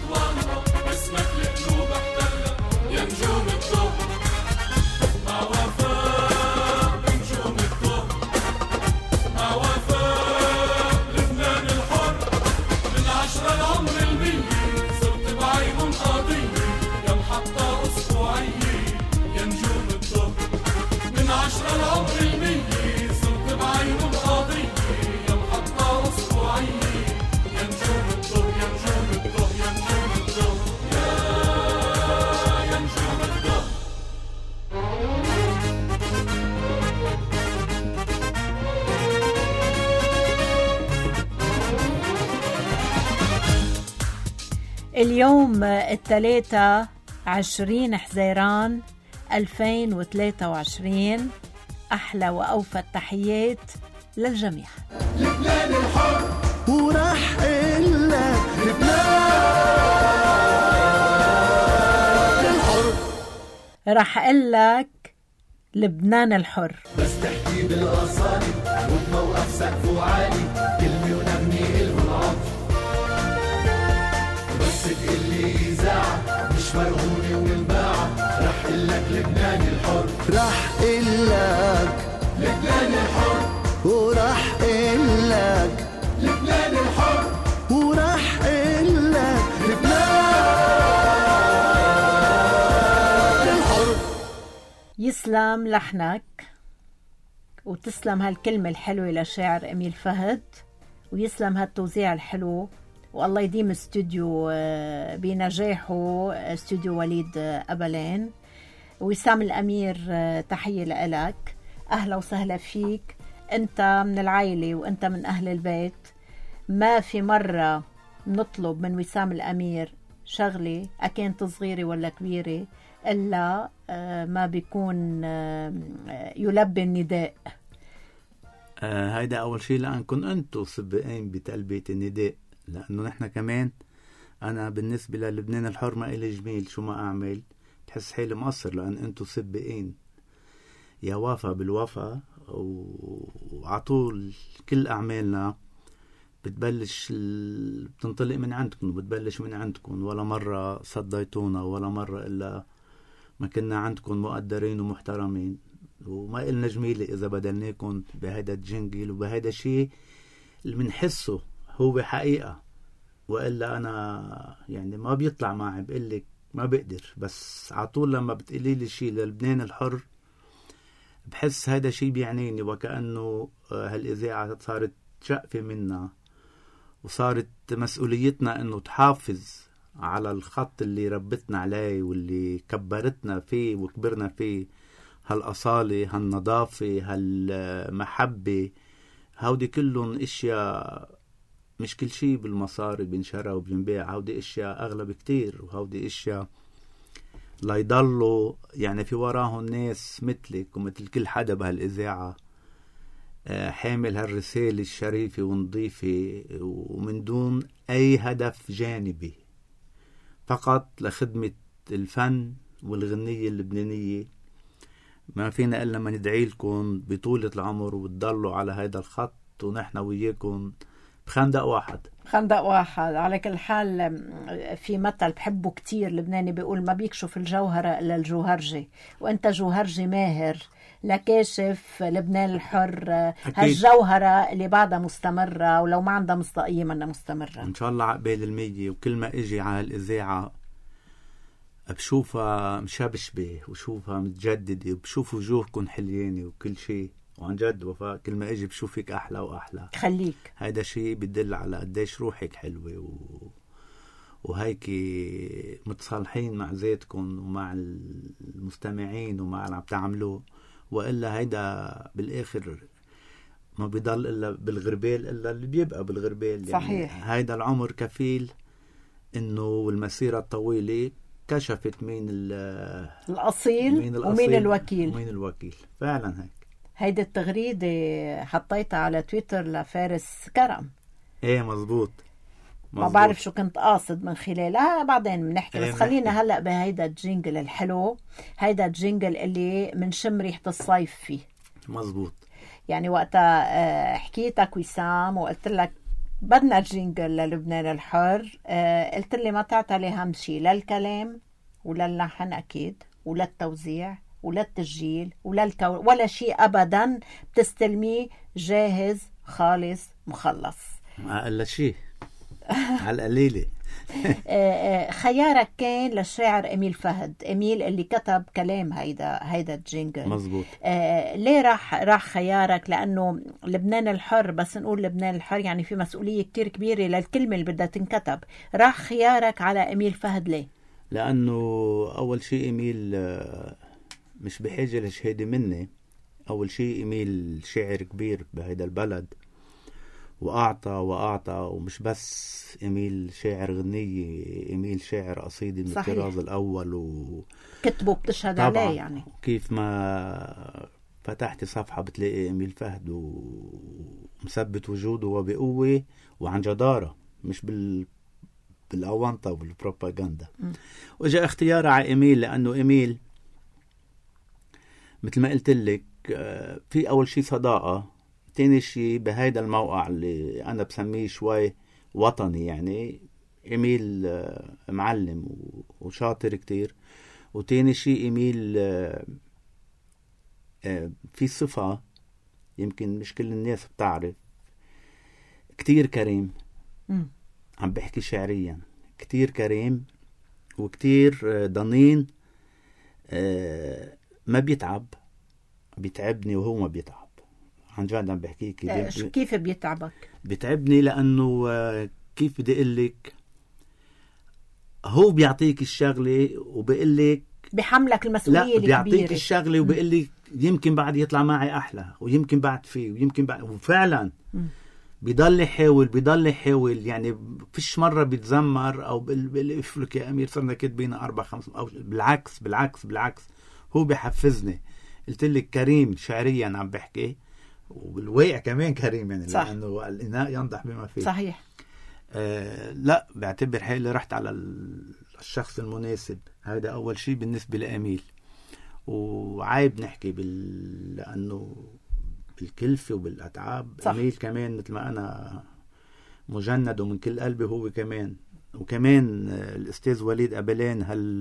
والله اسمك القلوب احتلها يا نجوم الظهر مع وفاء نجوم الظهر مع وفاء لبنان الحر من 10 العمر 100 صرت بعينهم قضية يا محطة أسبوعية يا نجوم الظهر من 10 العمر 100 صرت بعينهم قضية يا محطة أسبوعية يا نجوم الظهر يا نجوم الظهر يا نجوم الظهر يا نجوم الظهر. اليوم 23 حزيران 2023. أحلى وأوفى التحيات للجميع. لبنان الحر وراح إلا لبنان الحر رح أقلك لبنان الحر. بس تحكي بالأصالي وبموقف سقفه عالي كلمة ونغني إلهم العطر بس تقلي إذاعة مش مرهونة ومنباعة رح إلك لبنان الحر رح إلك لبنان الحر وراح إلك لبنان الحر وراح إلك لبنان الحر. يسلم لحنك وتسلم هالكلمة الحلوة لشاعر أميل فهد ويسلم هالتوزيع الحلو والله يديم استوديو بنجاحه استوديو وليد أبلين. وسام الأمير تحية لإلك أهلا وسهلا فيك. أنت من العائلة وأنت من أهل البيت. ما في مرة نطلب من وسام الأمير شغلة أكانت صغيرة ولا كبيرة إلا ما بيكون يلبي النداء. هيدا أول شيء لأنكم أنتوا سبقين بتلبية النداء لأنه نحن كمان أنا بالنسبة للبنان الحر ما إلي جميل شو ما أعمل بحس حالي مقصر لأن أنتوا سبقين يا وافا بالوفا وعطول كل أعمالنا بتبلش بتنطلق من عندكم وبتبلش من عندكم ولا مرة صديتونا ولا مرة إلا ما كنا عندكم مقدرين ومحترمين وما إلنا جميلة إذا بدلناكم بهذا الجنجل وبهذا الشيء اللي منحسه هو حقيقة وإلا أنا يعني ما بيطلع معي بقلك ما بقدر بس عطول لما بتقلي لي شيء للبنان الحر بحس هذا شيء بيعنيني وكأنه هالإذاعة صارت شقفة منا وصارت مسؤوليتنا أنه تحافظ على الخط اللي ربتنا عليه واللي كبرتنا فيه وكبرنا فيه هالأصالة هالنظافة هالمحبة هودي كلهم اشياء مش كل شيء بالمصاري بنشرى وبنبيع هودي اشياء اغلى بكتير وهودي اشياء لا يضلوا يعني في وراهم ناس مثلك ومثل كل حدا بهالإذاعة حامل هالرسالة الشريفة ونظيفة ومن دون أي هدف جانبي فقط لخدمة الفن والغنية اللبنانية. ما فينا إلا ما ندعي لكم بطولة العمر وتضلوا على هذا الخط ونحن وياكم بخندق واحد. خندق واحد. على كل حال في مثل بحبه كتير لبناني بيقول ما بيكشف الجوهرة إلا الجوهرجي وأنت جوهرجي ماهر لكاشف لبنان الحر هالجوهرة اللي بعدها مستمرة ولو ما عندها مصداقية منها مستمرة إن شاء الله عقبال المية. وكل ما إجي على الإذاعة بشوفها مشبشبة وشوفها متجددة وبشوف وجوهكم حليانة وكل شيء وعن جد وفاء كل ما اجي بشوفك احلى واحلى. خليك هذا شيء بدل على قديش روحك حلوه وهيك متصالحين مع ذاتكم ومع المستمعين ومع اللي عم تعملوه والا هيدا بالاخر ما بيضل الا بالغربال الا اللي بيبقى بالغربال. صحيح. يعني هيدا العمر كفيل انه والمسيره الطويله كشفت مين الأصيل ومين الوكيل. فعلا هيك. هيدا التغريدة حطيتها على تويتر لفارس كرم. ايه مزبوط. ما بعرف شو كنت قاصد من خلالها بعدين بنحكي بس خلينا هلأ بهيدا الجينجل الحلو. هيدا الجينجل اللي منشم ريحة الصيف فيه. مزبوط. يعني وقتها حكيتك وسام وقلت لك بدنا جينجل للبنان الحر. قلت لي ما تعطي أهم شيء، لا الكلام ولا اللحن أكيد ولا التوزيع ولا التسجيل ولا شيء أبدا، بتستلميه جاهز خالص مخلص. ما قال شيء على القليلة. خيارك كان للشاعر إميل فهد، إميل اللي كتب كلام هيدا الجينجل. مزبوط. ليه راح خيارك؟ لأنه لبنان الحر، بس نقول لبنان الحر يعني في مسؤولية كتير كبيرة للكلمة اللي بدها تنكتب. راح خيارك على إميل فهد ليه؟ لأنه أول شيء إميل مش بحاجة لشهادة مني. أول شيء إميل شاعر كبير بهيدا البلد، وأعطى ومش بس إميل شاعر غنية، إميل شاعر قصيدة من الطراز الأول كتبه بتشهد عليه. يعني كيف ما فتحت صفحة بتلاقي إميل فهد ومثبت وجوده وبقوة وعن جدارة، مش بالأونطة والبروباغندا. وجاء اختيار على إميل لأنه إميل مثل ما قلت لك في أول شيء صداقة، تاني شيء بهيدا الموقع اللي أنا بسميه شوي وطني، يعني إميل معلم وشاطر كتير. وتاني شيء إميل في صفة يمكن مش كل الناس بتعرف، كتير كريم. عم بحكي شعريا، كتير كريم وكتير ضنين، ما بيتعب، بيتعبني وهو ما بيتعب. عن جد عم بحكيك. كيف بيتعبك؟ بيتعبني لأنه كيف بدي أقلك، هو بيعطيك الشغلة وبيقلك بحملك المسؤولية الكبيرة. لا، بيعطيك الشغلة وبيقلك يمكن بعد يطلع معي أحلى، ويمكن بعد فيه، ويمكن بعد، وفعلا بيضل يحاول. يعني فيش مرة بيتزمر أو بيقفلك يا أمير صرنا كاتبين 4-5، أو بالعكس هو بيحفزني. قلت لك كريم شعريا عم بحكي، والواقع كمان كريم، يعني صح. لأنه الإناء ينضح بما فيه. صحيح. لا، بعتبر حالي رحت على الشخص المناسب. هذا أول شيء بالنسبة لأميل. وعايب نحكي لأنه بالكلفة وبالأتعاب. صح. أميل كمان مثل ما أنا مجند ومن كل قلبي، هو كمان. وكمان الأستاذ وليد أبلان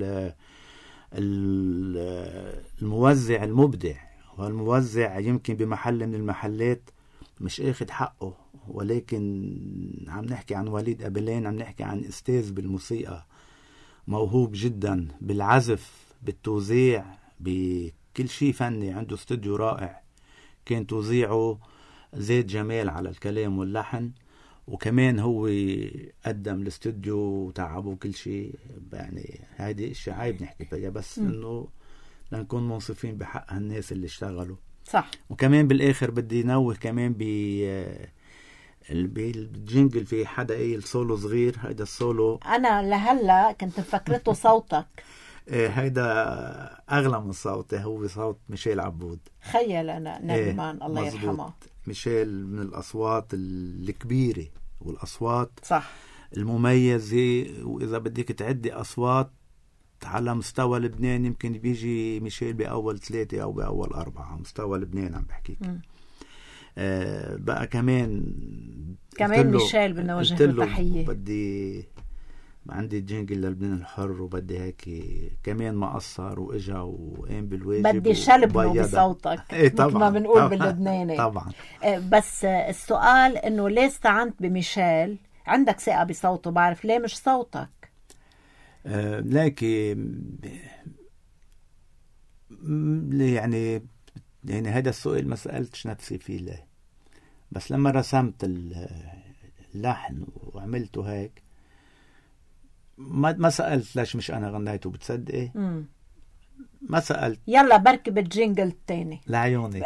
الموزع المبدع، والموزع يمكن بمحل من المحلات مش اخد حقه، ولكن عم نحكي عن وليد أبلان، عم نحكي عن أستاذ بالموسيقى موهوب جدا، بالعزف، بالتوزيع، بكل شيء فني. عنده استوديو رائع، كان توزيعه زيد جمال على الكلام واللحن، وكمان هو قدم الاستوديو وتعبه وكل شيء. يعني هذه اشياء عيب نحكي فيها، بس انه لنكون منصفين بحق الناس اللي اشتغلوا. صح. وكمان بالاخر بدي نوه كمان بالجينجل في حدا قايل سولو صغير. هيدا السولو انا لهلا كنت فكرته صوتك. هيدا اغلى من صوتي، هو صوت ميشيل عبود. خيل انا نبيمان الله يرحمه. ميشيل من الاصوات الكبيره والاصوات صح المميزه. واذا بدك تعدي اصوات على مستوى لبنان، يمكن بيجي ميشيل بأول 3 أو بأول 4 على مستوى لبنان. عم بحكيك بقى كمان ميشيل بدنا وجه له تحية. بدي عندي جينجل للبنان الحر، وبدي هيك كمان ما قصر وإجا وقام بالواجب. بدي شلبنه بصوتك مثل ما بنقول باللبناني. طبعا. بس السؤال إنه ليه استعنت بميشيل؟ عندك ثقة بصوته، بعرف ليه مش صوتك. لكن يعني هذا السؤال ما سألتش نفسي فيه ليه، بس لما رسمت اللحن وعملته هيك ما سألت ليش مش أنا غنيته. بتصدقي؟ ما سألت. يلا بركب الجينجل التاني لعيوني.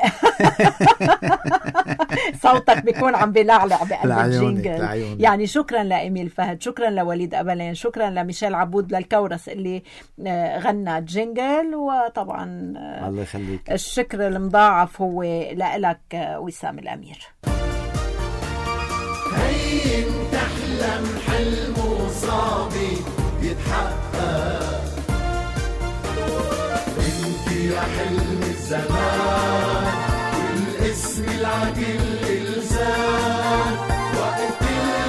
صوتك بيكون عم بيلعلع بقلب الجينجل. يعني شكرا لإميل فهد، شكرا لوليد أبلان، شكرا لميشيل عبود للكورس اللي غنى الجينجل. وطبعا الله يخليك الشكر المضاعف هو لك وسام الأمير. هي تحلم حلمه صعبي يتحقق، يا حلم الزمان والاسم العدل الإلزام، وقت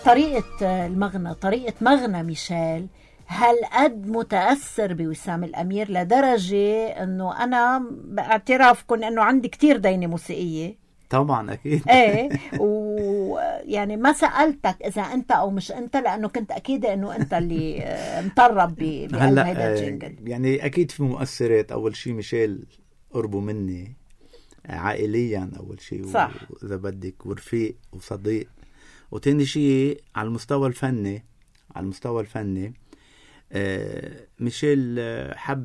طريقة المغنى، طريقة مغنى ميشيل هل قد متأثر بوسام الأمير لدرجة أنه أنا باعترافكم أنه عندي كتير دينة موسيقية؟ طبعا أكيد. ايه، ويعني ما سألتك إذا أنت أو مش أنت، لأنه كنت أكيدة أنه أنت اللي مطرب بقلب هيدا الجنجل. يعني أكيد في مؤثرات. أول شيء ميشيل قربوا مني عائليا أول شيء، صح. وإذا بدك ورفيق وصديق. وتاني شيء على المستوى الفني، على المستوى الفني ميشيل حب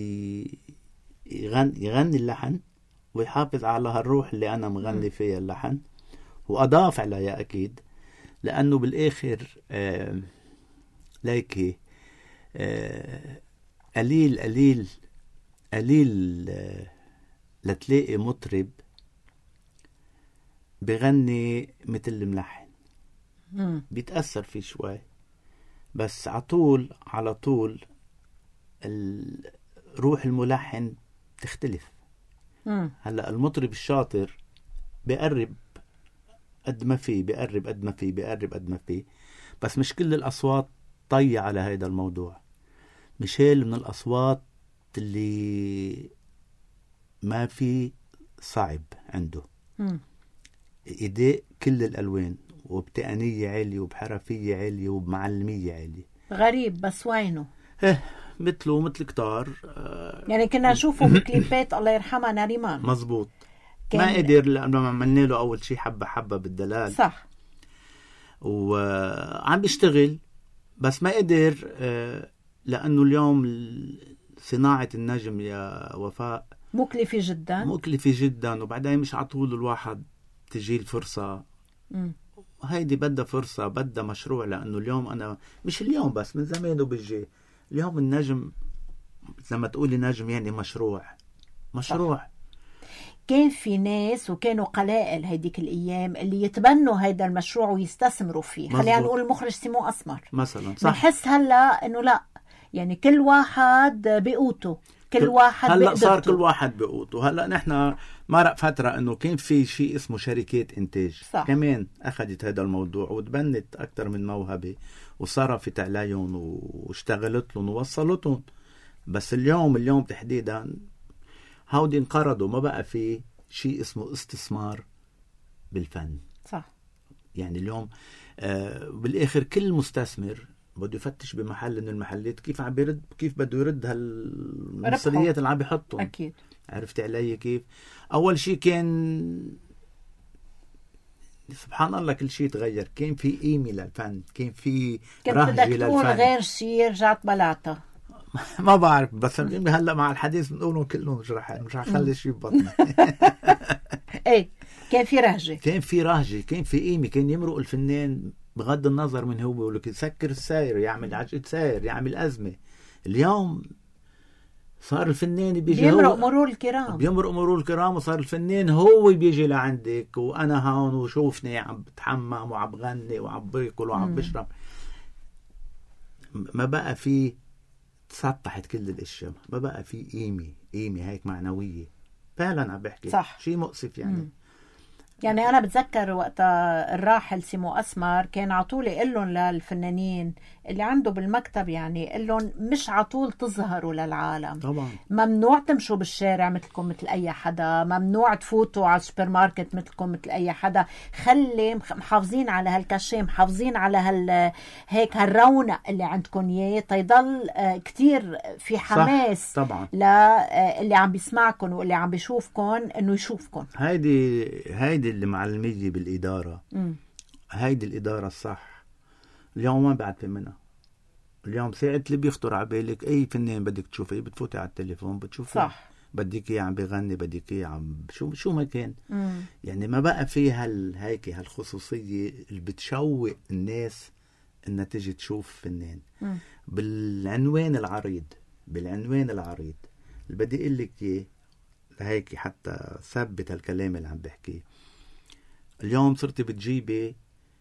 يغني اللحن ويحافظ على هالروح اللي أنا مغني فيها اللحن، وأضاف عليها أكيد، لأنه بالآخر ليكي قليل قليل قليل لتلاقي مطرب بغني مثل الملحن. بيتأثر فيه شوي، بس عطول على طول روح الملحن تختلف. هلأ المطرب الشاطر بيقرب قد ما فيه، بيقرب قد ما فيه، بيقرب قد ما فيه، بس مش كل الأصوات طي على هيدا الموضوع. ميشيل من الأصوات اللي ما في صعب عنده، إيديه كل الألوان، وبتقنية عالية وبحرفية عالية وبمعلمية عالية. غريب بس وينه؟ مثله مثل كتار. يعني كنا نشوفه بكليبات الله يرحمها ناريمان. مزبوط. ما قدر، لأنه عملنا له أول شيء حبة حبة بالدلال، صح، وعم بيشتغل، بس ما قدر لأنه اليوم صناعة النجم يا وفاء مكلفة جدا، مكلفة جدا، وبعدين مش عطول الواحد تجي الفرصة. هيدي بدها فرصة، بدها مشروع، لأنه اليوم أنا مش اليوم بس من زمان وبيجي اليوم النجم، لما تقولي نجم يعني مشروع. صح. كان في ناس وكانوا قلائل هيديك الأيام اللي يتبنوا هيدا المشروع ويستثمروا فيه. خلينا نقول المخرج سيمو أسمر مثلا، صح. بنحس هلا إنه لا، يعني كل واحد بقوته، كل واحد هلا بقدرته. صار كل واحد بقوته. هلا نحن مرق فترة إنه كان في شيء اسمه شركات إنتاج، صح. كمان أخذت هذا الموضوع وتبنت أكتر من موهبة وصرفت عليهم واشتغلت لهم ووصلتهم. بس اليوم تحديدا هودي انقرضوا، ما بقى في شيء اسمه استثمار بالفن. صح. يعني اليوم بالآخر كل مستثمر بده يفتش بمحل من المحلات كيف عم بيرد، كيف بده يرد هالمصريات اللي عم بيحطهم. أكيد. عرفت علي كيف؟ أول شيء كان سبحان الله كل شيء تغير. كان في قيمة للفن، كان في رهجة للفن. تقول غير شيء رجعت بلاطة. ما بعرف، بس هلا مع الحديث بنقولهم كلهم مش رح خلي شيء ببطني. ايه، كان في رهجة، كان في قيمة، كان يمرق الفنان بغض النظر من هو، بيقول لك يسكر الساير، يعمل عجقة ساير، يعمل أزمة. اليوم صار الفنان بيجي بيمرق مرور الكرام، وصار الفنان هو بيجي لعندك وأنا هون وشوفني عم بتحمم وعم بغني وعم باكل وعم بشرب. ما بقى في، تسطحت كل الاشياء، ما بقى في قيمة هيك معنوية. فعلا عم بحكي صح. شيء مؤسف يعني. يعني أنا بتذكر وقت الراحل سيمو أسمر كان عطولي قلن للفنانين اللي عنده بالمكتب، يعني قلن مش عطول تظهروا للعالم طبعا. ممنوع تمشوا بالشارع مثلكم مثل أي حدا، ممنوع تفوتوا على السوبر ماركت مثلكم مثل أي حدا. خلي محافظين على هالكاشيه، محافظين على هيك هالرونق اللي عندكم إياه، تيضل كتير في حماس طبعا اللي عم بيسمعكم واللي عم بيشوفكم إنه يشوفكم. هيدي اللي معلمية بالإدارة. هيدي الإدارة الصح. اليوم ما بعد في منها. اليوم ساعة اللي بيخطر على بالك أي فنان بدك تشوفيه، بتفوتي على التليفون بتشوفيه، صح. بدك إيه عم بيغني، بدك إيه عم شو ما كان. يعني ما بقى فيه هيك هالخصوصية اللي بتشوق الناس إنها تيجي تشوف فنان. بالعنوان العريض اللي بدي أقول لك إيه هيك حتى ثبت هالكلام اللي عم بحكيه. اليوم صرت بتجيبي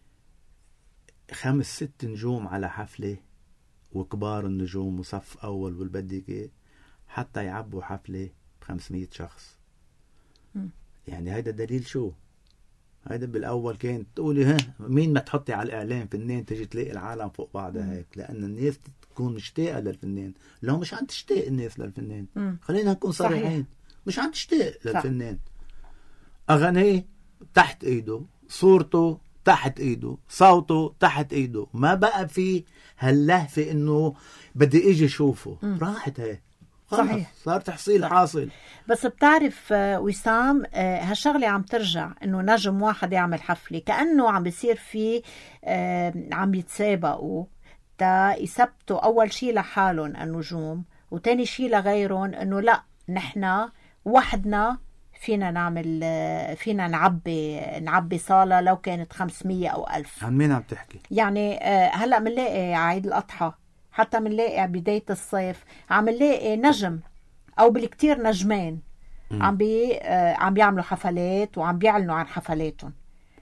5-6 نجوم على حفلة، وكبار النجوم وصف أول والبدك حتى يعبوا حفلة ب500 شخص. يعني هيدا دليل شو؟ هيدا بالاول كانت تقولي ها مين ما تحطي على الاعلام فنان تجي تلاقي العالم فوق بعضها هيك، لان الناس تكون مشتاقه للفنان. لو مش عم تشتاق الناس للفنان، خلينا نكون صريحين، مش عم تشتاق للفنان. اغانيه تحت ايده، صورته تحت ايده، صوته تحت ايده، ما بقى في هاللهفه انه بدي اجي اشوفه. راحت هيك، صحيح، صار تحصيل حاصل. بس بتعرف وسام، هالشغلة عم ترجع انه نجم واحد يعمل حفلة كأنه عم بيصير في عم يتسابقوا تا يثبتوا اول شيء لحالهم النجوم، وتاني شيء لغيرهم انه لا نحنا وحدنا فينا نعمل، فينا نعبي صالة لو كانت 500 أو 1000. عن مين عم تحكي؟ يعني هلأ منلاقي عيد الأضحى، حتى منلاقي بداية الصيف عم نلاقي نجم أو بالكتير نجمين عم بيعملوا حفلات وعم بيعلنوا عن حفلاتهم.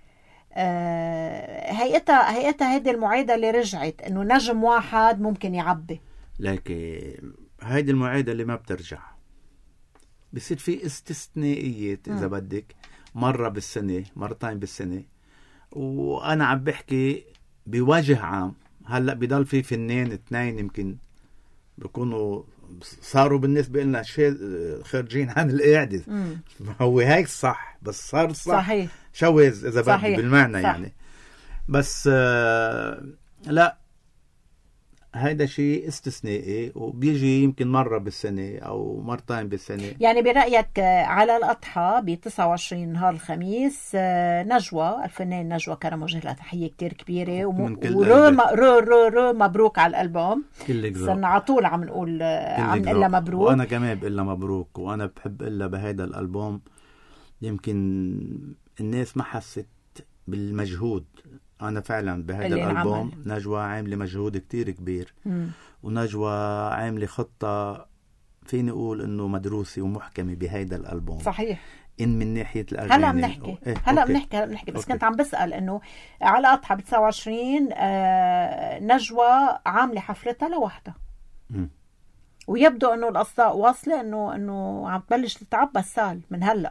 هيئتها هيدي المعايدة اللي رجعت إنه نجم واحد ممكن يعبي. لكن هيدي المعايدة اللي ما بترجع، بصير في استثنائيات إذا بدك، مرة بالسنة مرتين بالسنة. وأنا عم بحكي بوجه عام. هلأ بضل في فنان 2 يمكن بيكونوا صاروا بالنسبة لنا خارجين عن القاعدة. هو هيك صح، بس صار صحيح شواذ إذا بدك بالمعنى صح. يعني. بس لا، هيدا شيء استثنائي وبيجي يمكن مرة بالسنة أو مرتين بالسنة. يعني برأيك على الأضحى ب 29 نهار الخميس، نجوى الفنان نجوى كرم وجه لها تحية كتير كبيرة رو مبروك على الألبوم. صرنا على طول عم نقول عم نقول مبروك، وأنا كمان بقول مبروك، وأنا بحب إلا بهيدا الألبوم. يمكن الناس ما حست بالمجهود. أنا فعلا بهذا الألبوم نجوى عاملة مجهود كتير كبير، ونجوى عاملة خطة فيني أقول إنه مدروسة ومحكمة بهذا الألبوم. صحيح. إن من ناحية الأغاني هلا بنحكي هلا بنحكي بس كنت عم بسأل إنه على أضحى ب 29 نجوى عاملة حفلتها لوحدها، ويبدو إنه الأصداء واصلة إنه عم تبلش تتعبى السال من هلا.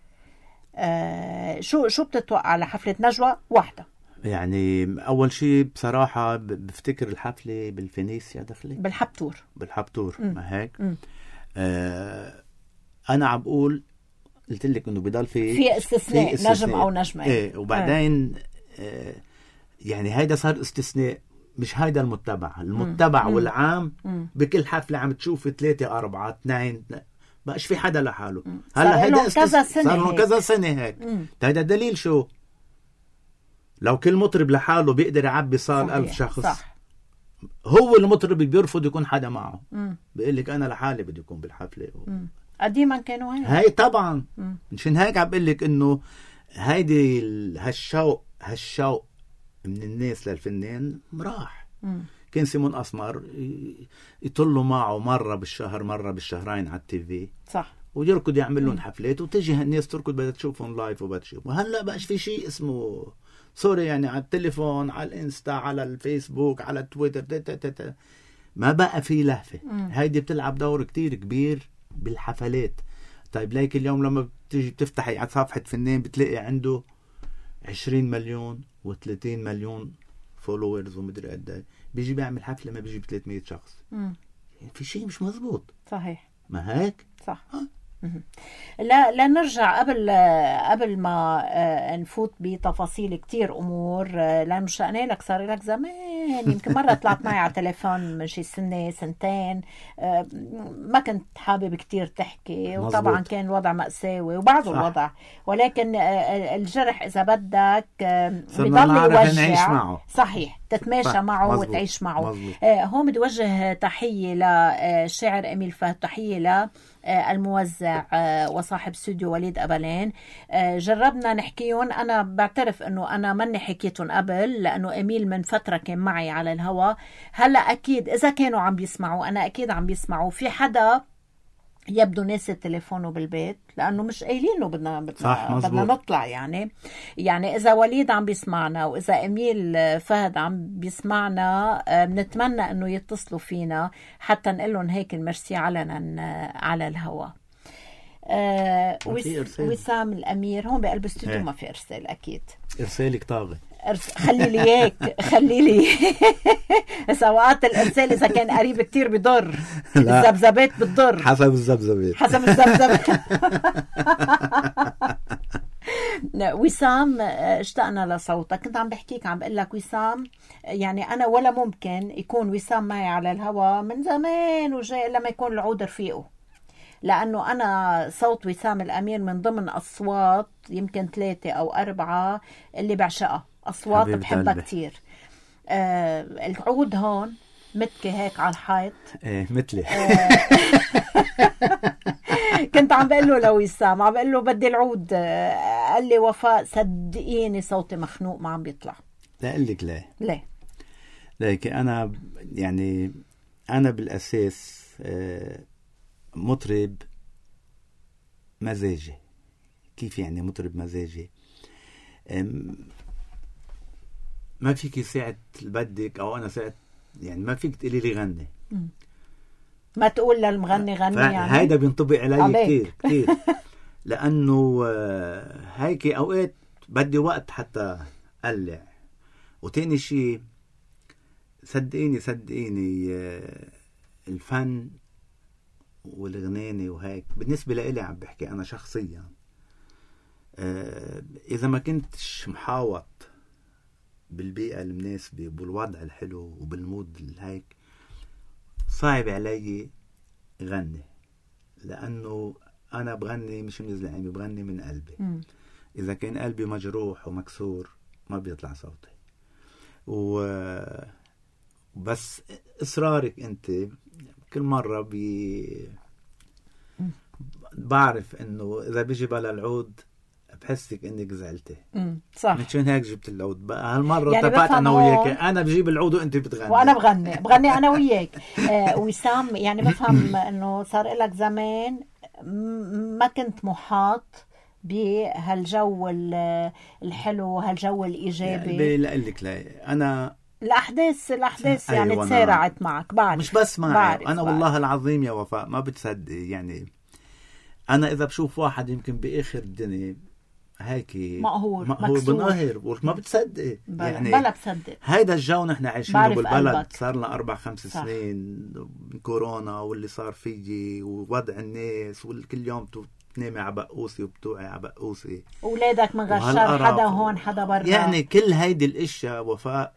شو بتتوقع لحفلة نجوى وحدها؟ يعني أول شيء بصراحة بفتكر الحفلة بالفينيسيا دخلي بالحبتور ما هيك. أنا عم بقول قلت لك إنه بضل في استثناء نجم أو نجمين. إيه، وبعدين يعني هيدا صار استثناء، مش هيدا المتبع والعام. بكل حفلة عم تشوف 3 4 2 بقاش في حدا لحاله. هلا هيدا صار له كذا سنة هيك. هيدا دليل شو؟ لو كل مطرب لحاله بيقدر يعبي صال 1000 شخص، صح. هو المطرب بيرفض يكون حدا معه، بيقول لك أنا لحالي بدي يكون بالحفلة. قديما كانوا هاي طبعا. مشان هيك عم بقول لك إنه هيدي هالشوق من الناس للفنان راح. كان سيمون أسمر يطلوا معه مرة بالشهر مرة بالشهرين على التيفي، صح، ويركض يعمل لهم حفلات، وتجي الناس تركض بدها تشوفهم لايف وبدها تشوف. وهلا بقاش في شيء اسمه سوري يعني على التليفون، على الانستا، على الفيسبوك، على تويتر، ما بقى في لهفة. هيدي بتلعب دور كتير كبير بالحفلات. طيب ليك اليوم لما بتيجي بتفتحي على صفحة فنان بتلاقي عنده 20 مليون و30 مليون فولوورز ومدري قد، بيجي بيعمل حفلة ما بيجي ب300 شخص. يعني في شيء مش مزبوط. صحيح، ما هيك؟ صح. لا نرجع قبل ما نفوت بتفاصيل كتير أمور، لأنه شأني لك صار لك زمان. يمكن مرة طلعت معي على تليفون من شي 1 2 ما كنت حابب كتير تحكي، وطبعا كان الوضع مأساوي وبعض الوضع، ولكن الجرح إذا بدك بضل يوجع. صحيح، تتماشى معه. مزبوط. وتعيش معه. هون بدي وجه تحية للشاعر أميل فهد، تحية الموزع وصاحب استوديو وليد أبلين. جربنا نحكيهم، أنا بعترف أنه أنا مني حكيتهم قبل لأنه أميل من فترة كان معي على الهوا. هلأ أكيد إذا كانوا عم بيسمعوا، أنا أكيد عم بيسمعوا. في حدا يبدو ناسي تليفونه بالبيت لأنه مش قايلينه بدنا نطلع. يعني إذا وليد عم بيسمعنا وإذا أميل فهد عم بيسمعنا، بنتمنى أنه يتصلوا فينا حتى نقول لهم هيك المرسي علنا على الهوا. ما في إرسال. وسام الأمير هون بقلب استوديو إيه. ما في إرسال أكيد. إرسالك طاغي. خلي لي اياك خلي لي بس اوقات الارسال اذا كان قريب كتير بضر. لا. الذبذبات بتضر حسب الذبذبات. حسب الذبذبات. وسام اشتقنا لصوتك. كنت عم بحكيك عم بقول لك وسام يعني انا ولا ممكن يكون وسام معي على الهوا من زمان وجاي لما يكون العود رفيقه، لأنه أنا صوت وسام الأمير من ضمن أصوات يمكن 3 أو 4 اللي بعشقها، أصوات بحبها كتير. العود هون متكي هيك على الحيط. ايه مثلي. كنت عم بقول له لوسام عم بقول له بدي العود، قال لي وفاء صدقيني صوتي مخنوق ما عم بيطلع. لا أقول لك لا. ليه؟ لكن أنا يعني أنا بالأساس مطرب مزاجي. كيف يعني مطرب مزاجي؟ ما فيك ساعة بدك أو أنا ساعة يعني ما فيك تقولي لي غني. ما تقول للمغني غني يعني. هيدا بينطبق علي عليك. كتير لأنه هيك أوقات بدي وقت حتى أقلع. وتاني شيء صدقيني الفن والغنانة وهيك بالنسبة لإلي عم بحكي أنا شخصيا، إذا ما كنتش محاوط بالبيئة المناسبة وبالوضع الحلو وبالمود الهيك صعب علي غني، لأنه أنا بغني مش من زلعيمي، بغني من قلبي. إذا كان قلبي مجروح ومكسور ما بيطلع صوتي. بس إصرارك أنت كل مرة بعرف إنه إذا بيجي بلا العود بحسك إنك زعلتي. صح. مشان هيك جبت العود بقى هالمرة. يعني اتفقت أنا وياك، هون... أنا بجيب العود وأنت بتغني وأنا بغني أنا وياك. وسام يعني بفهم إنه صار لك زمان ما كنت محاط بهالجو الحلو وهالجو الإيجابي. يعني لا لك لا أنا الأحداث يعني أيوة تسارعت معك. بعرف مش بس معي أنا بعرف. والله العظيم يا وفاء ما بتصدق. يعني أنا إذا بشوف واحد يمكن بآخر الدنيا هيك مقهور بنقهر وما بتصدق يعني بلا بصدق. هيدا الجو نحن عايشينه بالبلد. قلبك. صار لنا 4-5 سنين من كورونا واللي صار فيي ووضع الناس والكل يوم تنامي على بقوسي وبتوعي على بقوسي، أولادك مغشر، حدا هون حدا برا. يعني كل هيدي الاشياء وفاء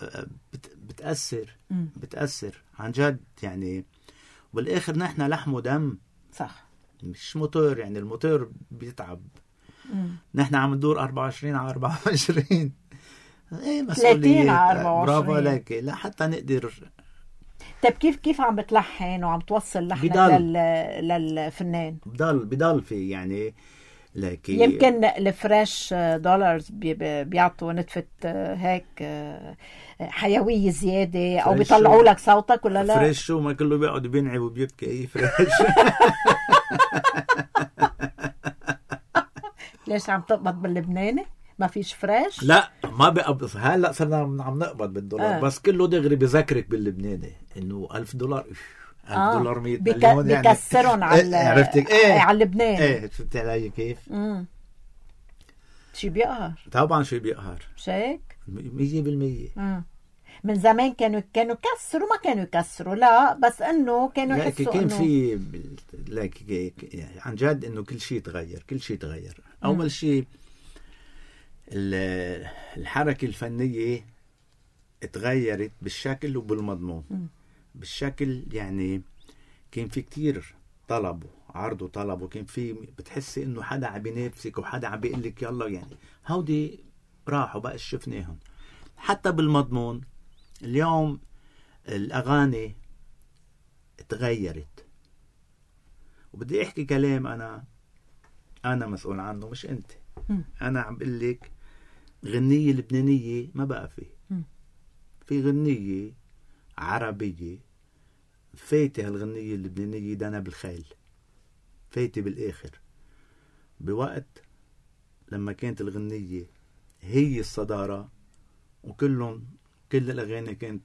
بتأثر عن جد يعني. بالاخر نحن لحم ودم. صح. مش موتور، يعني الموتور بيتعب. نحن عم ندور 24 على 24. ايه مسؤولية 30 على 24. برافو عليك. لا حتى نقدر. طيب كيف عم بتلحن وعم توصل لحنك للفنان؟ بضل في يعني لكن يمكن الفريش دولارز بيعطوا نتفة هيك حيوية زيادة أو بيطلعوا لك صوتك ولا لا؟ فريش شو ما كله بيقعد بينعب وبيبكي. ايه فريش. ليش عم تقبض باللبناني؟ ما فيش فريش؟ لا ما بقبض. هلا صرنا عم نقبض بالدولار. بس كله دغري بذكرك باللبناني انه $1000 $1000 100 مليون يعني بيكسرون على عرفتك على لبنان. ايه شفت علي كيف؟ شي بيقهر طبعا. شي بيقهر مش هيك 100%. من زمان كانوا يكسروا ما كانوا يكسروا لا بس انه كانوا يحسوا كان انه في يعني عن جد انه كل شيء تغير. اول شيء الحركة الفنية اتغيرت بالشكل وبالمضمون. بالشكل يعني كان في كتير طلب عرض وطلب، وكان في بتحسي انه حدا عم بينافسك وحدا عم بيقول لك يلا. يعني هودي راحوا بقى شفناهم. حتى بالمضمون اليوم الأغاني تغيرت. وبدي احكي كلام انا مسؤول عنه مش انت. انا عم بقول لك غنية لبنانية ما بقى في غنية عربية فايتة. هالغنية اللبنانية دنا بالخيل فايتة بالآخر، بوقت لما كانت الغنية هي الصدارة وكل الأغاني كانت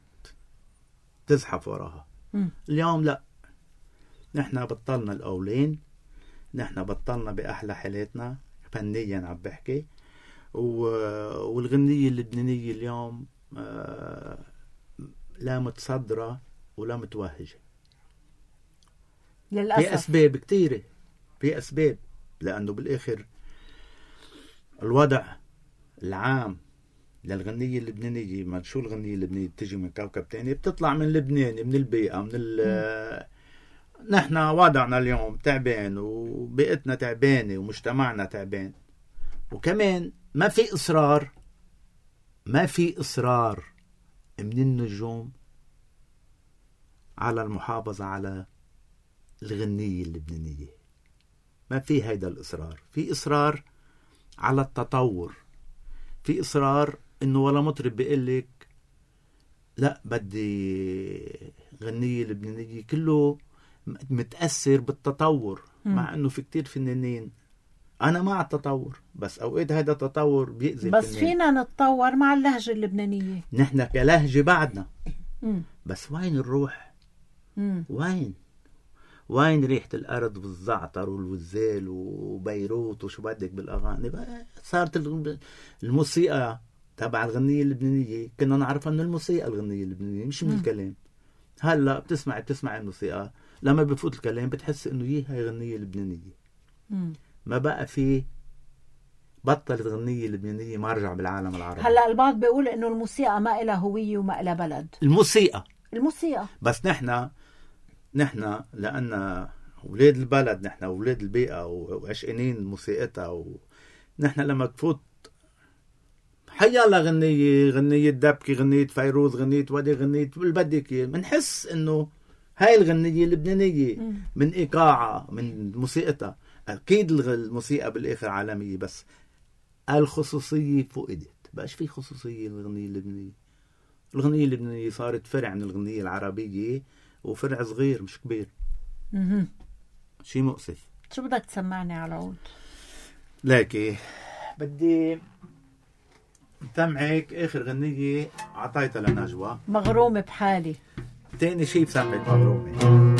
تزحف وراها. اليوم لا، نحن بطلنا الأولين. نحن بطلنا بأحلى حالاتنا فنيا عم بحكي. والغنية اللبنانية اليوم لا متصدرة ولا متوهجة للأسف. في أسباب كتيرة، في أسباب، لأنه بالآخر الوضع العام للغنية اللبنانية، ما شو الغنية اللبنانية بتجي من كوكب تاني، بتطلع من لبنان، من البيئة، من نحن وضعنا اليوم تعبان وبيئتنا تعبانة ومجتمعنا تعبان، وكمان ما في إصرار من النجوم على المحافظة على الغنية اللبنانية. ما في هيدا الإصرار. في إصرار على التطور، في إصرار إنه ولا مطرب بيقلك لا بدي غنية لبنانية، كله متأثر بالتطور. مع إنه في كتير فنانين أنا مع التطور، بس أوقات هذا التطور بيأذي بس الفنان. فينا نتطور مع اللهجة اللبنانية. نحن كلهجة بعدنا. بس وين الروح؟ وين ريحة الأرض والزعتر والوزال وبيروت وشو بدك بالأغاني؟ صارت الموسيقى تبع الغنية اللبنانية كنا نعرفها من الموسيقى الغنية اللبنانية مش من الكلام. هلا بتسمع الموسيقى، لما بفوت الكلام بتحس إنه هاي غنية لبنانية. ما بقى في، بطلت غنية لبنانية مرجع بالعالم العربي. هلا البعض بيقول إنه الموسيقى ما إلها هوية وما إلها بلد. الموسيقى بس نحن لأن أولاد البلد، نحن أولاد البيئة وعشقانين موسيقتها. نحن لما تفوت حيالله غنية دبكة، غنية فيروز، غنية ودي، غنية بالبدك، منحس إنه هاي الغنية اللبنانية من إيقاعها، من موسيقتها. أكيد الموسيقى بالآخر عالمية، بس الخصوصية فقدت. بقاش في خصوصية للغنية اللبنانية. الغنية اللبنانية صارت فرع من الغنية العربية، وفرع صغير مش كبير. شيء مؤسف. شو بدك تسمعني على العود؟ لكن بدي سمعك آخر غنية عطيتها لنجوى، مغرومة بحالي. تاني شيء بسمعك مغرومة.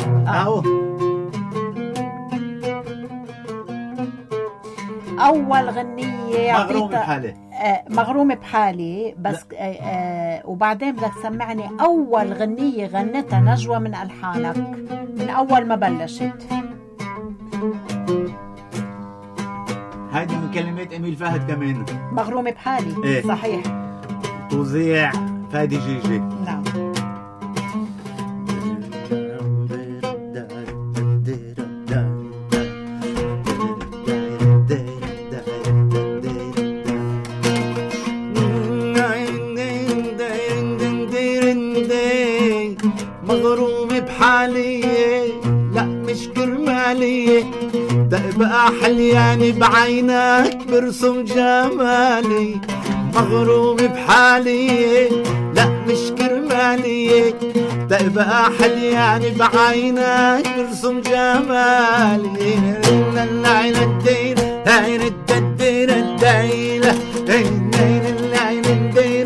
أول غنية مغرومة بحالي. مغرومة بحالي بس. وبعدين بدك تسمعني أول غنية غنتها نجوى من ألحانك من أول ما بلشت. هيدي من كلمات أميل فهد كمان، مغرومة بحالي. إيه؟ صحيح. توزيع فادي جيجي. نعم. مغرومة بحالي لا مش كرمالي، بقى حلياني بعينك برسم جمالي. مغرومة بحالي لا مش كرمالي، بقى حلياني بعينك برسم جمالي. العين الدين عين الدين الدين العين الدين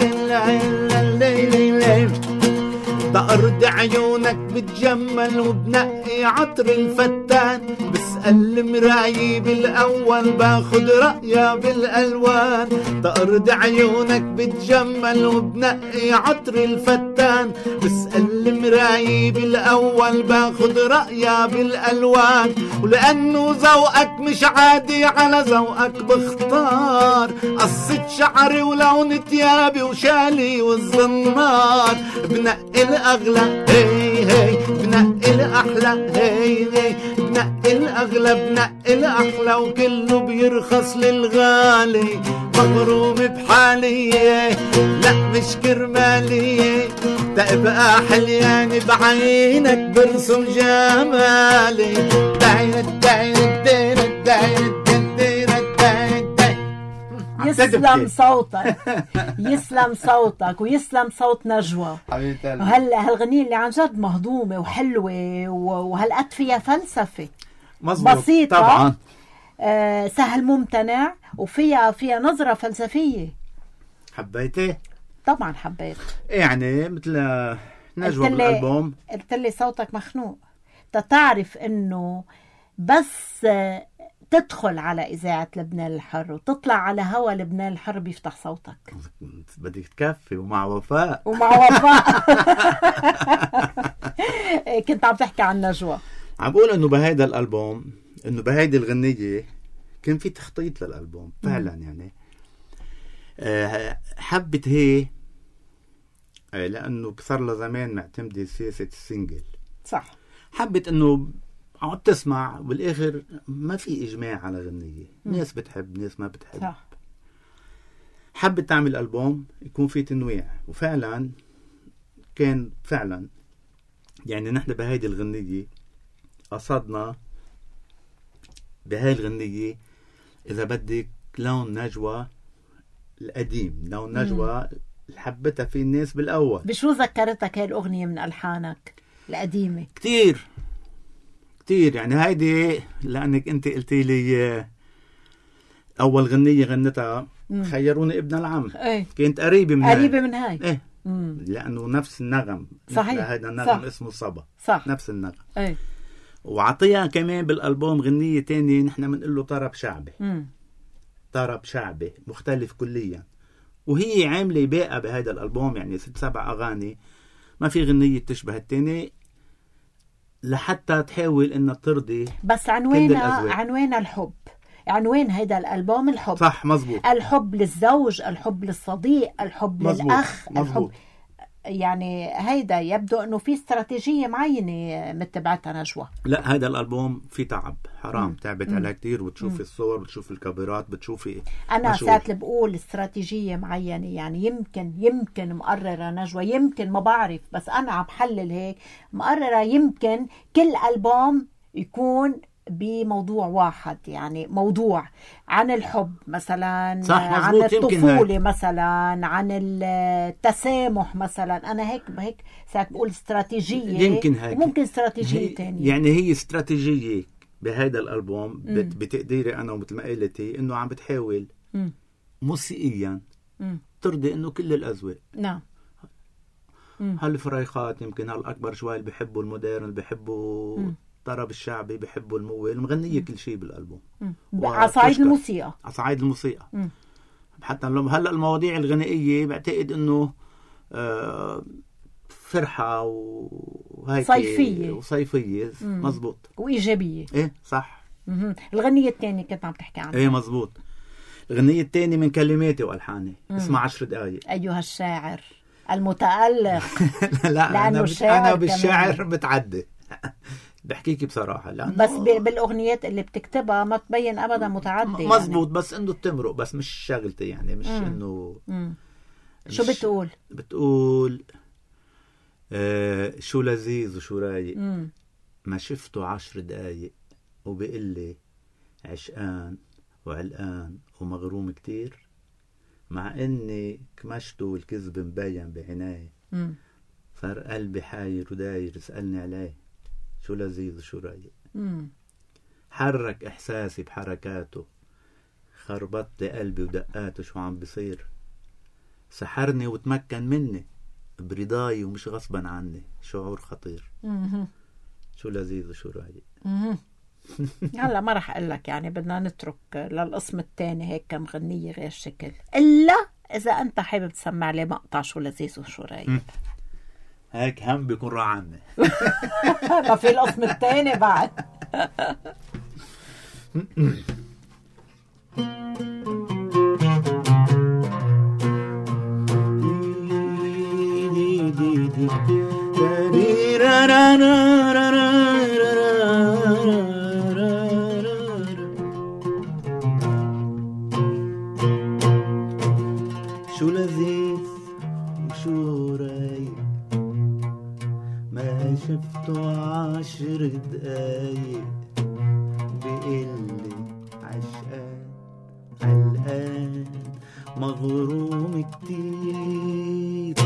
العين بأرض عيونك بتجمل وبنقي عطر الفتان. بسأل المراية بالأول باخد رأيها بالألوان. بأرض عيونك بتجمل وبنقي عطر الفتان. بسأل المراية بالأول باخد رأيها بالألوان. ولأنه ذوقك مش عادي على ذوقك بختار. قصة شعري ولون ثيابي وشالي والزنار. بنقي الأغلى هي هي بنقي الأحلى هي هي بنقي الأغلى بنقي الأحلى وكله بيرخص للغالي. مغروم بحالي لا مش كرمالي، تبقى حلياني بعينك برسم جمالي. داين داين داين داين يسلم صوتك. يسلم صوتك ويسلم صوت نجوى. هالغنية اللي عن جد مهضومة وحلوة وهالقد فيها فلسفة. مزبوط. بسيطة طبعا. سهل ممتنع وفيها نظرة فلسفية. حبيتي؟ طبعا حبيت. يعني مثل نجوى بالألبوم قلت لي صوتك مخنوق. تتعرف انه بس تدخل على إذاعة لبنان الحر وتطلع على هوا لبنان الحر بيفتح صوتك بدك تكفي ومع وفاء. كنت عم تحكي عن نجوى. عم بقول انه بهيدا الالبوم، انه بهيدي الغنية كان في تخطيط للالبوم فعلا. يعني حبت هي لانه صار لها زمان معتمدة سياسة السنجل. صح. حبت انه عم تسمع بالاخر ما في اجماع على غنية، ناس بتحب ناس ما بتحب. صح. حبت تعمل ألبوم يكون فيه تنويع، وفعلا كان فعلا يعني نحن بهيدي الغنية قصدنا بهاي الغنية إذا بدك لون نجوى القديم، لون نجوى اللي حبتها في الناس بالأول. بشو ذكرتك هاي الأغنية من ألحانك القديمة؟ كتير يعني هيدي لأنك أنت قلتي لي أول غنية غنتها خيروني ابن العم. ايه. كانت قريبة من هاي. ايه. لأنه نفس النغم. صحيح. هذا النغم صح. اسمه صبا. صح. نفس النغم. ايه. وعطيها كمان بالألبوم غنية تانية نحن بنقول له طرب شعبي. طرب شعبي مختلف كليا، وهي عاملة باقة بهذا الألبوم يعني 6-7 أغاني ما في غنية تشبه التانية لحتى تحاول إنها ترضي. بس عنوانها الحب، عنوان هيدا الألبوم الحب. صح مزبوط. الحب للزوج، الحب للصديق، الحب مزبوط. للأخ. مزبوط. الحب يعني هيدا يبدو أنه في استراتيجية معينة متبعتها نجوى. لا هذا الألبوم في تعب حرام. تعبت عليه كتير، وتشوفي الصور، بتشوفي الكاميرات، بتشوفي. أنا ساعات اللي بقول استراتيجية معينة يعني يمكن مقررة نجوى، يمكن ما بعرف، بس أنا عم بحلل هيك مقررة يمكن كل ألبوم يكون بموضوع واحد، يعني موضوع عن الحب مثلا، عن الطفولة مثلا، عن التسامح مثلا. أنا هيك ساعات بقول استراتيجية، يمكن هيك، ممكن استراتيجية تانية. يعني هي استراتيجية بهذا الألبوم بتقديري أنا ومثل ما قلتي إنه عم بتحاول موسيقيا ترضي إنه كل الأذواق. نعم. هالفريخات يمكن هالأكبر شوي اللي بيحبوا المودرن، اللي بيحبوا الطرب الشعبي، بيحبوا الموال، المغنية كل شيء بالألبوم على صعيد الموسيقى. على صعيد الموسيقى. حتى هلا المواضيع الغنائية بعتقد إنه فرحة وهيك وصيفية مزبوط وإيجابية. إيه صح. الغنية الثانية كنت عم تحكي عنها. إيه مزبوط. الغنية الثانية من كلماتي وألحاني اسمها 10 دقايق. أيها الشاعر المتألق. لا أنا بالشاعر بتعدي بحكيكي بصراحة، بس بالأغنيات اللي بتكتبها ما تبين أبدا متعدي. مزبوط يعني. بس إنه تمرق، بس مش شغلتي يعني، مش إنه. شو بتقول؟ بتقول شو لذيذ وشو رايق، ما شفته 10 دقايق وبقلي عشقان وعلقان ومغروم كتير، مع إني كمشته والكذب مبين بعناية، صار قلبي حاير وداير اسألني عليه، شو لذيذ وشو رايق. حرك إحساسي بحركاته، خربط لي قلبي ودقاته، شو عم بصير، سحرني وتمكن مني برضاي ومش غصبا عني، شعور خطير. شو لذيذ وشو رايق. هلا ما رح اقول لك، يعني بدنا نترك للقسم الثاني هيك كم غنية غير شكل، الا اذا انت حابب تسمع لي مقطع شو لذيذ وشو رايق. هيك هم بيكون راح عني. ما في القسم الثاني بعد. شو لذيذ وشو رايق، ما شفته 10 دقايق، بقلي عشقان علقان مغروم كتير.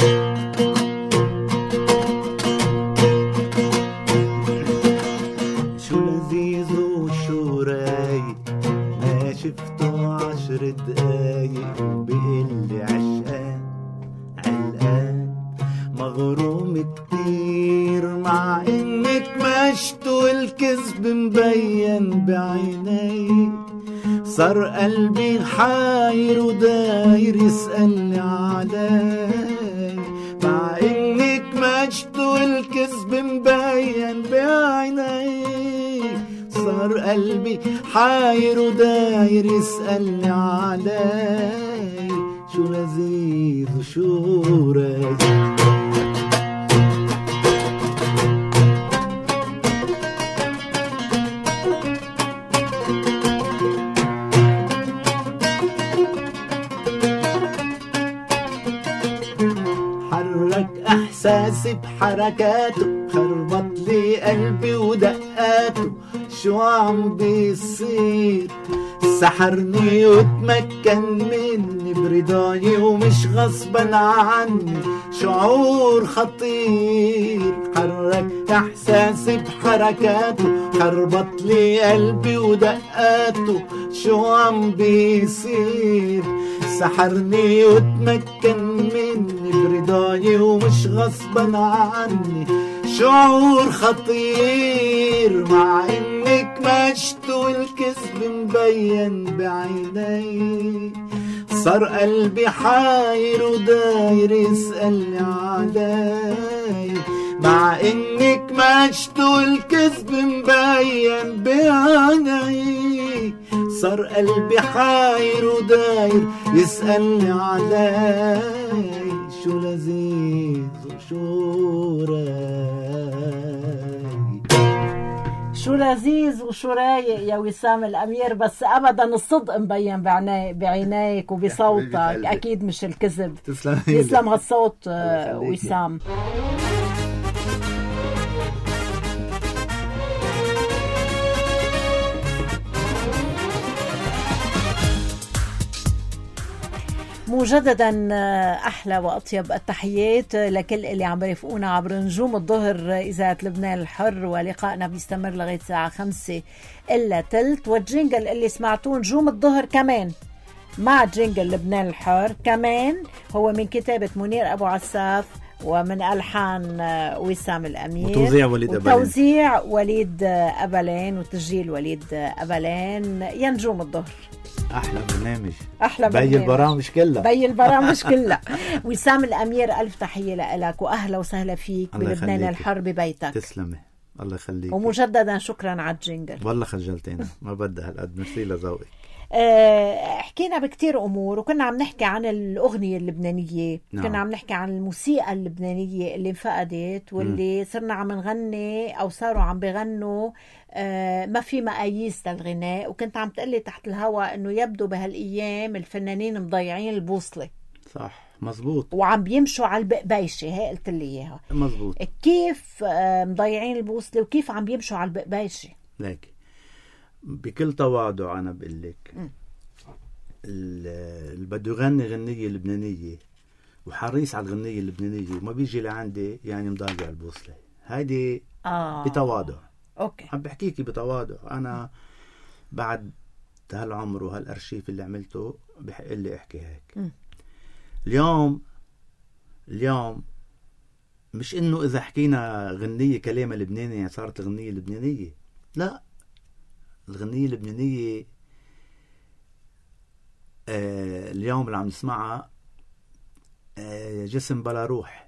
شو لذيذ وشو رايق، ما شفته 10 دقايق، بقلي عشقان علقان مغروم كتير، مع انك مشتو الكذب والكذب مبين بعيني، صار قلبي حاير وداير يسألني علي، مع انك مجد والكذب مبين بعيني، صار قلبي حاير وداير يسألني علي، شو لذيذ وشو رايق. احساسي بحركاته خربط لي قلبي ودقاته، شو عم بيصير سحرني وتمكن مني برضاي ومش غصبا عني، شعور خطير حرك احساسي بحركاته خربط لي قلبي ودقاته، شو عم بيصير سحرني وتمكن مني برضاي ومش غصبا عني، شعور خطير مع انك مشت والكذب مبين بعيني، صار قلبي حاير وداير يسألني علي، مع انك مشت والكذب مبين بعيني، صار قلبي حاير وداير يسألني علي، شو لذيذ وشو رايق. شو لذيذ وشو رايق يا وسام الأمير، بس أبدا الصدق مبين بعينيك وبصوتك، أكيد مش الكذب. يسلم هالصوت وسام. مجددا أحلى وأطيب التحيات لكل اللي عم بيرفقونا عبر نجوم الظهر إذاعة لبنان الحر، ولقائنا بيستمر لغاية الساعة 5:15. والجينجل اللي سمعتوه نجوم الظهر كمان مع جينجل لبنان الحر كمان هو من كتابة منير أبو عساف ومن ألحان وسام الأمير، وتوزيع وليد أبلين وتسجيل وليد أبلين. يا نجوم الظهر أحلى برنامج، أحلى بي البرامج كلها. وسام الأمير ألف تحية لك وأهلا وسهلا فيك بلبنان الحر ببيتك. تسلمي، الله يخليك. ومجددا شكرا على الجينجل، والله خجلتينا ما بدها هالقد، ميرسي لذوقك. حكينا بكتير أمور وكنا عم نحكي عن الأغنية اللبنانية. نعم. كنا عم نحكي عن الموسيقى اللبنانية اللي انفقدت واللي صرنا عم نغني أو صاروا عم بغنوا ما في مقاييس للغناء. وكنت عم تقلي تحت الهواء أنه يبدو بهالأيام الفنانين مضيعين البوصلة. صح، مزبوط، وعم بيمشوا على البقبايشة. هي قلت لي إياها مزبوط. كيف مضيعين البوصلة وكيف عم بيمشوا على البقبايشة؟ لكن بكل تواضع أنا بقول لك اللي بده يغني غنية لبنانية وحريص على الغنية اللبنانية وما بيجي لعندي يعني مضيع البوصلة. هيدي بتواضع. أوكي، عم بحكيكي بتواضع. أنا بعد هالعمر وهالأرشيف اللي عملته بحق لي أحكي هيك. اليوم مش إنه إذا حكينا غنية كلمة لبنانية يعني صارت الغنية لبنانية. لا، الغنية اللبنانية اليوم اللي عم نسمعها جسم بلا روح.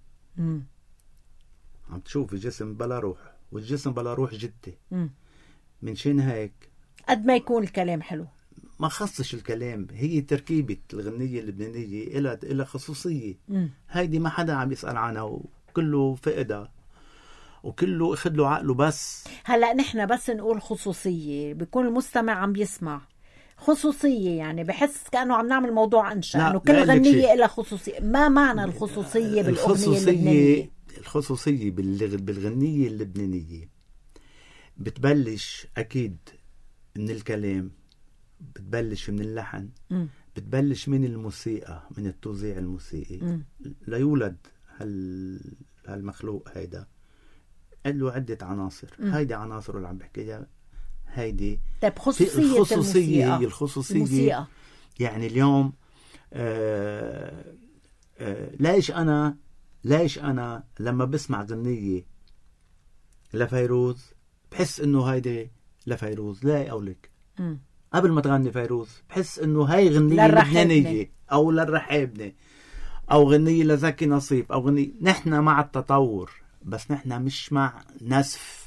عم تشوفي جسم بلا روح، والجسم بلا روح جدي. من شين هيك قد ما يكون الكلام حلو ما خصش الكلام، هي تركيبة الغنية اللبنانية إلى خصوصية. هيدي ما حدا عم يسأل عنها وكله فقدها وكله اخد له عقله. بس هلأ نحن بس نقول خصوصية بيكون المستمع عم بيسمع خصوصية، يعني بحس كأنه عم نعمل موضوع أنشأ أنه كل غنية إلى خصوصية. ما معنى الخصوصية بالأغنية اللبنانية؟ الخصوصية بالغنية اللبنانية بتبلش أكيد من الكلام، بتبلش من اللحن، بتبلش من الموسيقى، من التوزيع الموسيقي. لا يولد هالمخلوق هيدا له عدة عناصر. هيدي عناصر اللي عم بحكيها. هيدي طيب خصوصية الموسيقى. يعني اليوم ليش أنا لما بسمع غنية لفيروز بحس انه هيدي لفيروز. لا أقولك مم. قبل ما تغني فيروز بحس انه هاي غنية للرحابنة. لبنانية او للرحابنة او غنية لزكي نصيب او غنية. نحن مع التطور بس نحن مش مع نسف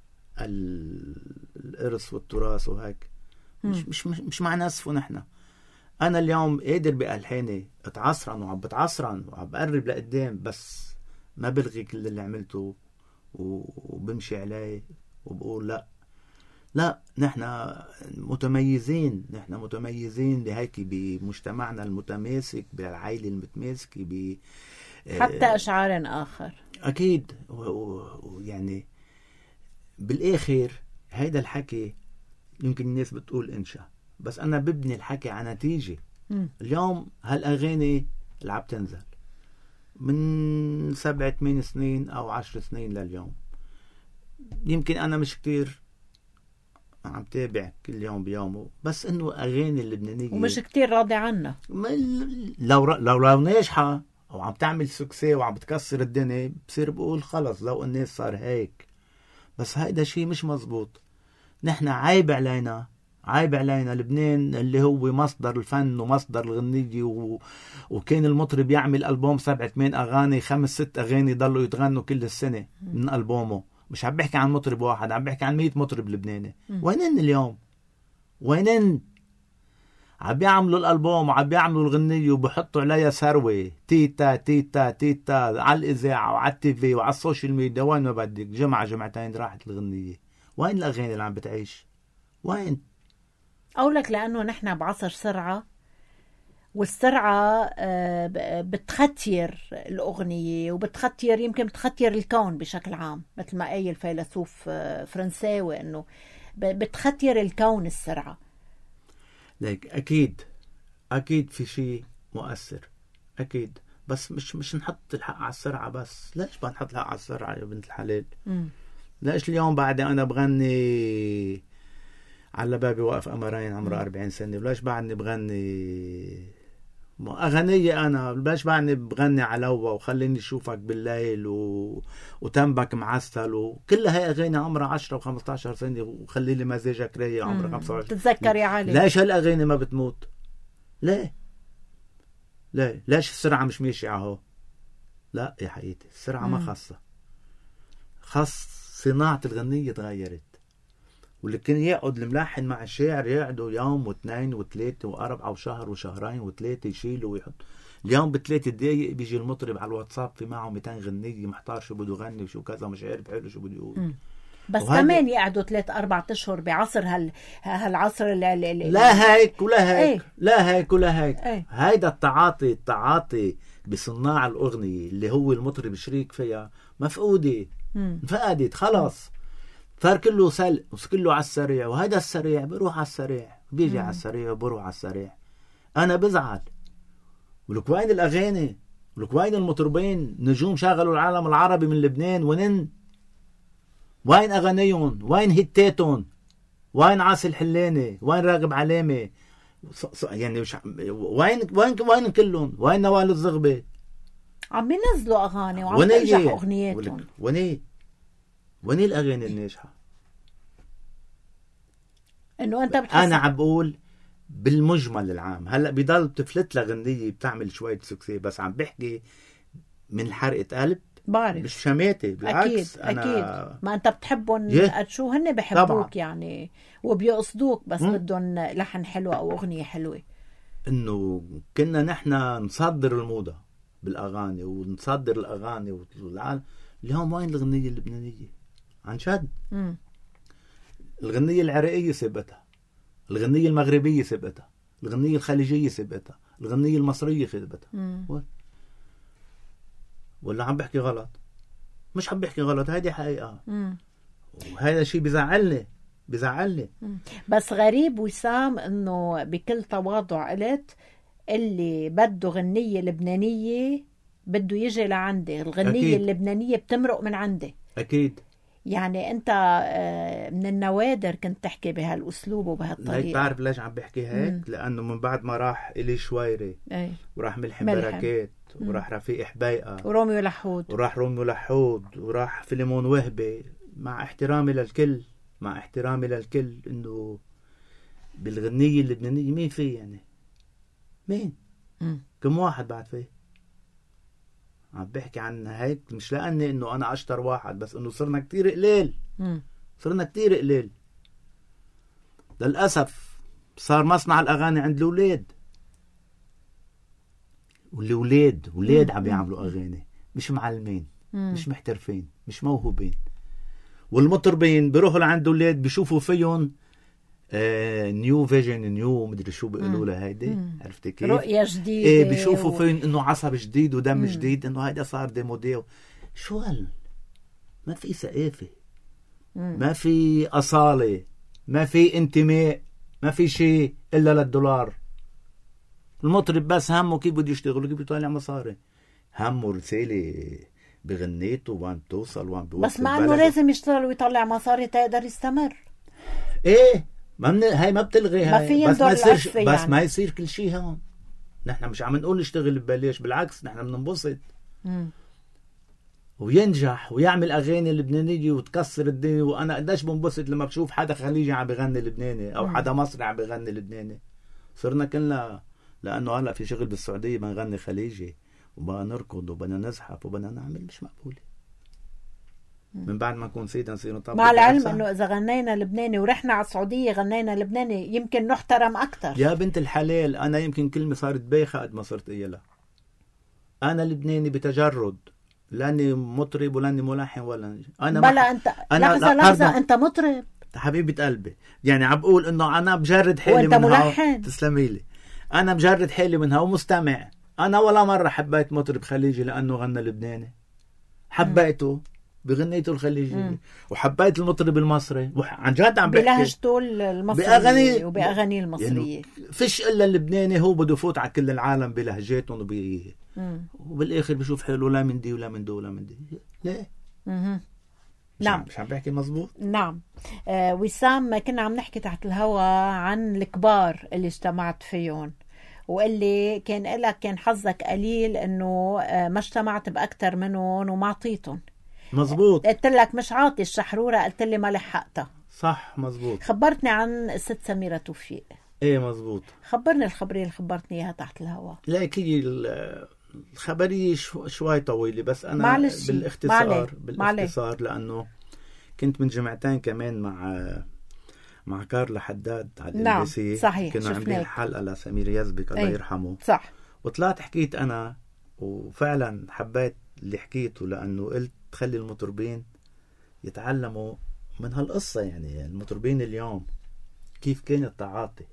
الإرث والتراث وهيك. مش مع نسفه. نحن انا اليوم قادر بألحاني اتعصرن وعم بتعصرن وعم بقرب لقدام، بس ما بلغي كل اللي عملته وبمشي عليه وبقول لا نحن متميزين. نحن متميزين لهيك بمجتمعنا المتماسك، بالعائلة المتماسكة، حتى أشعار آخر. أكيد. ويعني بالآخر هيدا الحكي يمكن الناس بتقول إنشاء، بس أنا ببني الحكي على نتيجة. اليوم هالأغاني اللي عم تنزل من 7-8 سنين أو 10 سنين لليوم، يمكن أنا مش كتير عم تابع كل يوم بيومه، بس إنه أغاني اللبنانية ومش كتير راضي عنها. لو ناجحة أو عم تعمل سكسي وعم بتكسر الدنيا بصير بقول خلص لو الناس صار هيك. بس هيدا شيء مش مزبوط. نحن عيب علينا لبنان اللي هو مصدر الفن ومصدر الغنية وكان المطرب يعمل ألبوم 7-8 أغاني 5-6 أغاني ضلوا يتغنوا كل السنة من ألبومه. مش عم بحكي عن مطرب واحد، عم بحكي عن 100 مطرب لبناني. وينن اليوم؟ وينن؟ عم بيعملوا الألبوم وعم بيعملوا الغنية وبحطوا عليها ثروة تيتا تيتا تيتا على الإذاعة وعلى التيفي وعلى السوشيال ميديا. وين ما بدك جمعتين راحت الغنية. وين الأغاني اللي عم بتعيش؟ وين؟ أقولك لأنه نحن بعصر سرعة، والسرعة بتختير الأغنية وبتختير، يمكن بتختير الكون بشكل عام، مثل ما قال الفيلسوف فرنساوي أنه بتختير الكون السرعة. لك أكيد في شيء مؤثر أكيد، بس مش نحط الحق على السرعة بس. ليش بنحط الحق على السرعة يا بنت الحلال؟ ليش اليوم بعد أنا بغني على بابي وقف قمرين عمره 40 سنة، وليش بعدني بغني أغنية أنا؟ ليش بعدني بغني علوة وخليني أشوفك بالليل وتنبك معسل وكل هاي أغاني عمرها 10 و15 سنة، وخلي لي مزاجك رايق عمره 25. تتذكر يا علي ليش هالأغاني ما بتموت؟ ليش السرعة مش ماشية اهو؟ لا يا حقيقتي السرعة ما خاص صناعة الغنية تغيرت. واللي كان يقعد الملحن مع الشاعر يقعدوا يوم واثنين وثلاثة وأربعة وشهر وشهرين وثلاثة يشيلوا ويحط. اليوم ب3 دقايق بيجي المطرب على الواتساب في معه 200 غنية، محتار شو بده يغني وشو كذا، مش عارف حلو شو بده يقول. بس كمان يقعدوا 3-4 أشهر بعصر هالعصر لا هيك ولا هيك. ايه؟ لا هيك ولا هيك. ايه؟ هيدا التعاطي بصناع الأغنية اللي هو المطرب شريك فيها مفقودة. فقدت خلاص، صار كله سلق وكله على السريع، وهذا السريع بروح على السريع بيجي على السريع وبروح على السريع. أنا بزعل. ولك وين الأغاني؟ ولك وين المطربين نجوم شغلوا العالم العربي من لبنان؟ وين أغانيهم؟ وين هتاتهم؟ وين عاصي الحلاني؟ وين راغب علامة؟ يعني وين كلهم؟ وين نوال الزغبي؟ عم ينزلوا أغاني وعم تنجح أغنياتهم. وين الأغاني الناجحة؟ إنه أنت أنا عم بقول بالمجمل العام. هلأ بضل بتفلت لغنية بتعمل شوية سكسي، بس عم بحكي من حرقة قلب. بعرف مش شماتي، بالعكس. أكيد ما أنت بتحبهم شو هن بحبوك طبعا. يعني وبيقصدوك، بس بدهم لحن حلو أو أغنية حلوة. إنه كنا نحن نصدر الموضة بالأغاني ونصدر الأغاني والعالم. اليوم وين الغنية اللبنانية؟ عن شد. الغنية العراقية سبتها، الغنية المغربية سبتها، الغنية الخليجية سبتها، الغنية المصرية سبتها. ولا عم بحكي غلط؟ مش عم بحكي غلط، هيدي حقيقة. وهذا شيء بزعلني. بس غريب وسام انه بكل تواضع قلت اللي بده غنية لبنانية بده يجي لعندي. الغنية أكيد. اللبنانية بتمرق من عندي. أكيد. يعني أنت من النوادر كنت تحكي بهالأسلوب وبهالطريقة. لا تعرف ليش عم بحكي هيك؟ لأنه من بعد ما راح إلي شويري وراح ملحم بركات وراح رفيق حبيقة وروميو لحود وراح فيلمون وهبي، مع احترامي للكل مع احترامي للكل انه بالغنية اللبنانية مين فيه يعني؟ مين؟ كم واحد بعد فيه؟ عم بحكي عن هيك مش لأني انه انا اشطر واحد، بس انه صرنا كتير قليل. صرنا كتير قليل للأسف. صار مصنع الأغاني عند الأولاد، والولاد عم يعملوا أغاني، مش معلمين، مش محترفين، مش موهوبين. والمطربين بيروحوا لعند أولاد بيشوفوا فيهم نيو فيجن، نيو مدري شو بيقولوا لها هيدي، عرفتي كيف؟ رؤية جديدة. بيشوفوا فيهم انه عصب جديد ودم جديد، انه هيدا صار ديمودي. شو هال؟ ما في ثقافة، ما في أصالة، ما في انتماء، ما في شيء إلا للدولار. المطرب بس همه كيف بده يشتغل وكيف يطلع مصاري، همه رسالة بغنيته وين بتوصل وين بيوصل. بس مع انه لازم يشتغل ويطلع مصاري تقدر يستمر. هاي ما بتلغي، ما هاي بس ما يصير يعني. بس ما يصير كل شيء هون. نحن مش عم نقول نشتغل ببلاش، بالعكس نحن بننبسط وينجح ويعمل أغاني لبنانية وتكسر الدنيا. وأنا قديش بنبسط لما بشوف حدا خليجي عم بيغني لبناني أو حدا مصري عم بيغني لبناني. صرنا كلنا لأنه هلأ في شغل بالسعودية بنغني خليجي وبقى نركض وبنا نزحف وبنا نعمل، مش مقبولة. من بعد ما نكون سيدا نصير نطبق. مع العلم انه اذا غنينا لبناني ورحنا على السعوديه غنينا لبناني يمكن نحترم اكثر. يا بنت الحلال، انا يمكن كلمه صارت بايخه قد ما صرت قيلها. انا لبناني بتجرد، لاني مطرب ولاني ملحن ولا انا بلا انت لحظه انت مطرب حبيبه قلبي. يعني عم بقول انه انا بجرد حالي وانت منها. ملحن. تسلمي لي. انا بجرد حالي منها ومستمع. انا ولا مره حبيت مطرب خليجي لانه غنى لبناني، حبيته بغنيته الخليجية وحبيت المطرب المصري عن جد عم بحكي بلهجته المصرية وبأغاني المصرية. يعني فيش إلا اللبناني هو بده يفوت على كل العالم بلهجاتهم وبالآخر بشوف حاله لا من دي ولا من دي ولا من دي. ليه؟ نعم مش عم بحكي مزبوط. نعم. وسام كنا عم نحكي تحت الهوا عن الكبار اللي اجتمعت فيهم، وقال لي كان حظك قليل انه ما اجتمعت باكثر منهم وما عطيتهم. مزبوط. قلت لك مش عاطي الشحرورة، قلت لي ما لحقتها. صح مزبوط. خبرتني عن الست سميرة توفيق. ايه مزبوط. خبرني الخبرية اللي خبرتني اياها تحت الهواء. لا هي الخبرية شوي طويلة، بس انا معلش. بالاختصار لانه كنت من جمعتين كمان مع كارلا حداد على نعم الإلبسي. صحيح. كنا عاملين حلقة لسمير يزبك الله يرحمه. صح. وطلعت حكيت أنا وفعلا حبيت اللي حكيته، لأنه قلت تخلي المطربين يتعلموا من هالقصة. يعني المطربين اليوم كيف كان التعاطي.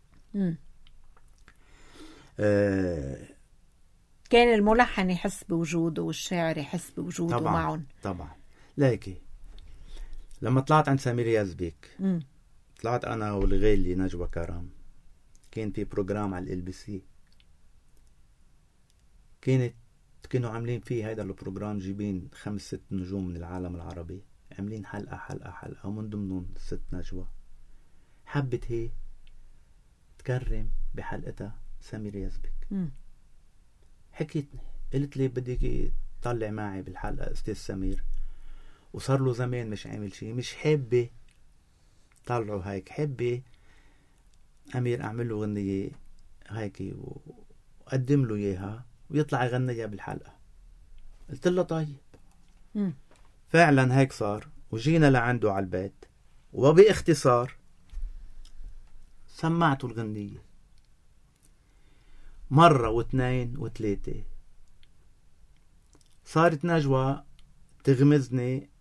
كان الملحن يحس بوجوده والشاعر يحس بوجوده طبعًا معهم. طبعا. لكن لما طلعت عند سمير يزبك طلعت أنا والغالي نجوى كرم، كان في بروجرام على الإلبسي، كانوا عاملين فيه هيدا البروجرام، جيبين 5-6 نجوم من العالم العربي، عاملين حلقة ومن ضمنهم الست نجوى. حبت هي تكرم بحلقتها سمير يزبك. حكيتني قلت لي بدك تطلع معي بالحلقة أستاذ سمير، وصار له زمان مش عامل شيء، مش حابة طلعوا هيك، حابة أمير أعمل له غنية هيك وقدم له إياها ويطلع يغنيها بالحلقة. قلت له طيب. فعلا هيك صار، وجينا لعنده على البيت وباختصار سمعته الغنية مرة واثنين وثلاثة. صارت نجوى تغمزني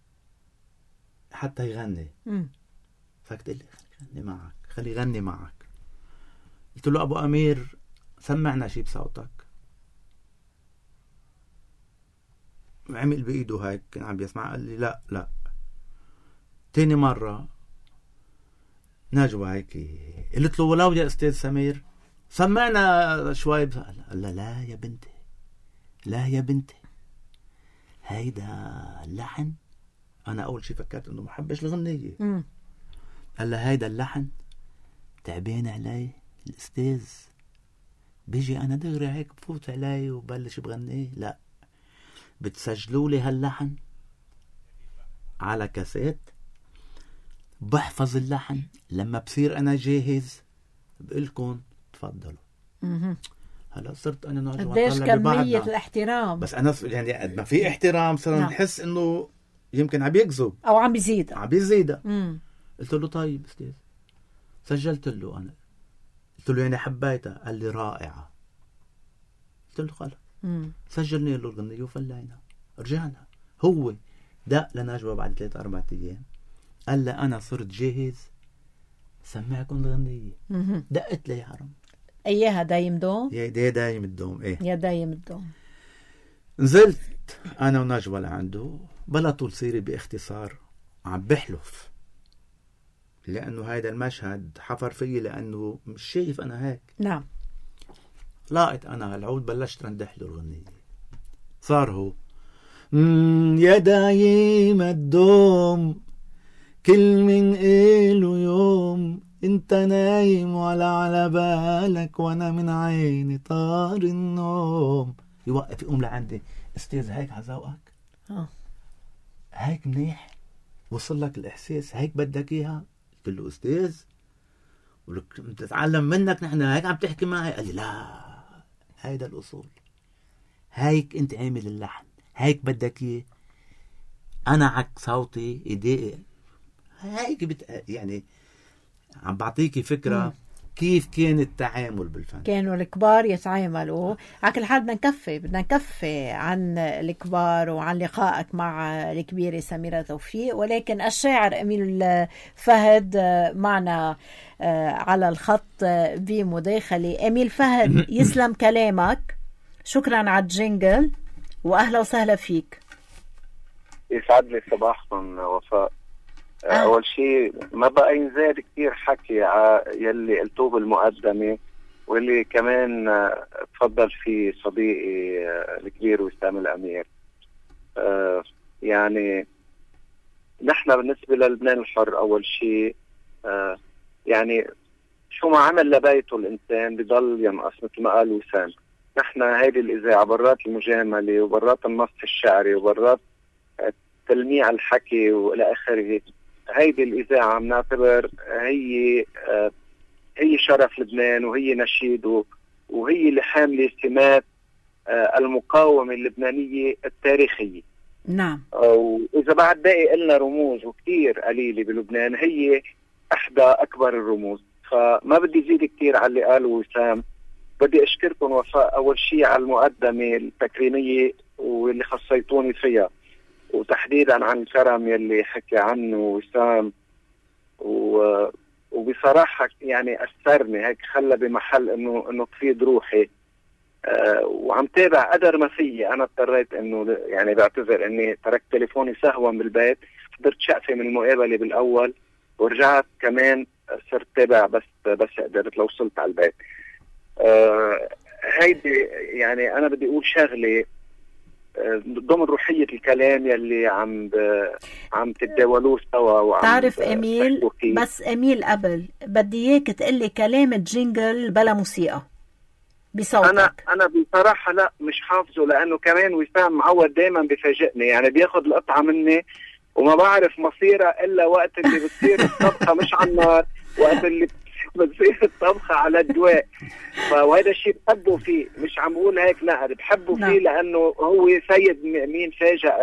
حتى يغني. فقلت لي خلي يغني معك. قلت له أبو أمير سمعنا شي بصوتك. عمل بإيده هيك كان عم بيسمع، قال لي لا. تاني مرة نجوى هيك قلت له ولو يا أستاذ سمير سمعنا شوي. قال لا يا بنتي هيدا اللحن. أنا أول شي فكرت إنه محبش الغنية. قال له هيدا اللحن تعبين علي الأستاذ، بيجي أنا دغري هيك بفوت علي وبلش بغنيه. لا، بتسجلوا لي هاللحن على كاسيت، بحفظ اللحن. لما بصير أنا جاهز بقلكن تفضلوا. هلا صرت أنا ناجي قديش كمية الاحترام. بس أنا يعني ما في احترام صرنا نحس إنه يمكن عم يكذب أو عم يزيد. قلت له طيب أستاذ، سجلت له أنا، قلت له يعني حبيتها، قال لي رائعة. قلت له خلاص. سجلنا له الغنية وفلينا. رجعنا هو دق لنجوى بعد 3-4 أيام، قال لي أنا صرت جاهز سمعكم الغنية. دقت لي يا حرام. أيها دايم دوم؟ يا دايم الدوم. إيه يا دايم الدوم. نزلت أنا ونجوى لعنده، بلا طول سيري باختصار عم بحلف، لأنه هذا المشهد حفر فيه، لأنه مش شايف أنا هيك. نعم. لاقت أنا هالعود بلشت رندح له الغنية. صار هو يا دايم الدوم كل من إله يوم، انت نايم ولا على بالك وانا من عيني طار النوم. يوقف يقوم لعندي، استاذ هيك عذوقك؟ هيك منيح؟ وصل لك الإحساس؟ هيك بدك إياها؟ قلت له أستاذ ولك تتعلم منك، نحن هيك عم تحكي معي. قال لي لا، هيدا الأصول، هيك أنت عامل اللحن، هيك بدك إيه. أنا عك صوتي إيدي هيك يعني عم بعطيكي فكرة كيف كان التعامل بالفن. كانوا الكبار يتعاملوا. على كل حال بدنا نكفي عن الكبار وعن لقائك مع الكبيرة سميرة توفيق، ولكن الشاعر أميل فهد معنا على الخط بمداخلة. أميل فهد، يسلم كلامك، شكرا على الجينجل وأهلا وسهلا فيك. يسعد لي صباحكم وفاء. أول شيء ما بقى ينزاد كتير حكي يلي قلتوه بالمقدمة، واللي كمان تفضل فيه صديقي الكبير وسام الأمير. يعني نحن بالنسبة للبنان الحر أول شيء يعني شو ما عمل لبيته الإنسان بضل ينقص، مثل ما قال وسام. نحن هيدي الإذاعة برات المجاملة وبرات النص الشعري وبرات تلميع الحكي وإلى آخره، هيدي الإذاعة بنعتبر هي شرف لبنان وهي نشيده وهي اللي حاملة سمات المقاومة اللبنانية التاريخية. نعم. وإذا بعد باقي قلنا رموز وكتير قليلة بلبنان، هي إحدى أكبر الرموز. فما بدي زيد كتير على اللي قاله وسام. بدي أشكركم وفاء أول شيء على المقدمة التكريمية واللي خصيتوني فيها، وتحديدا عن الكرم يلي حكي عنه وسام، وبصراحة يعني أثرني هيك، خلى بمحل إنه تفيد روحي. وعم تابع قدر ما فيي. أنا اضطريت إنه يعني بعتذر إني تركت تليفوني سهوا بالبيت، حضرت شقفة من المقابلة بالأول ورجعت كمان صرت تابع بس قدرت لو وصلت على البيت. هيدي يعني أنا بدي أقول شغلة ضمن روحية الكلام يلي عم تتداولوه سوا. تعرف أميل، بس أميل قبل بدي إياك تقلي كلام الجينجل بلا موسيقى بصوتك. أنا بصراحة لا مش حافظه، لأنه كمان وسام معود دايما بفاجئني، يعني بياخد القطعة مني وما بعرف مصيرها إلا وقت اللي بتصير الطبخة مش على النار، وقت اللي بتصير الطبخة على الدواء. وهذا الشيء بحبه فيه، مش عم بقول هيك لا، بحبه فيه لأنه هو سيد مين فاجأ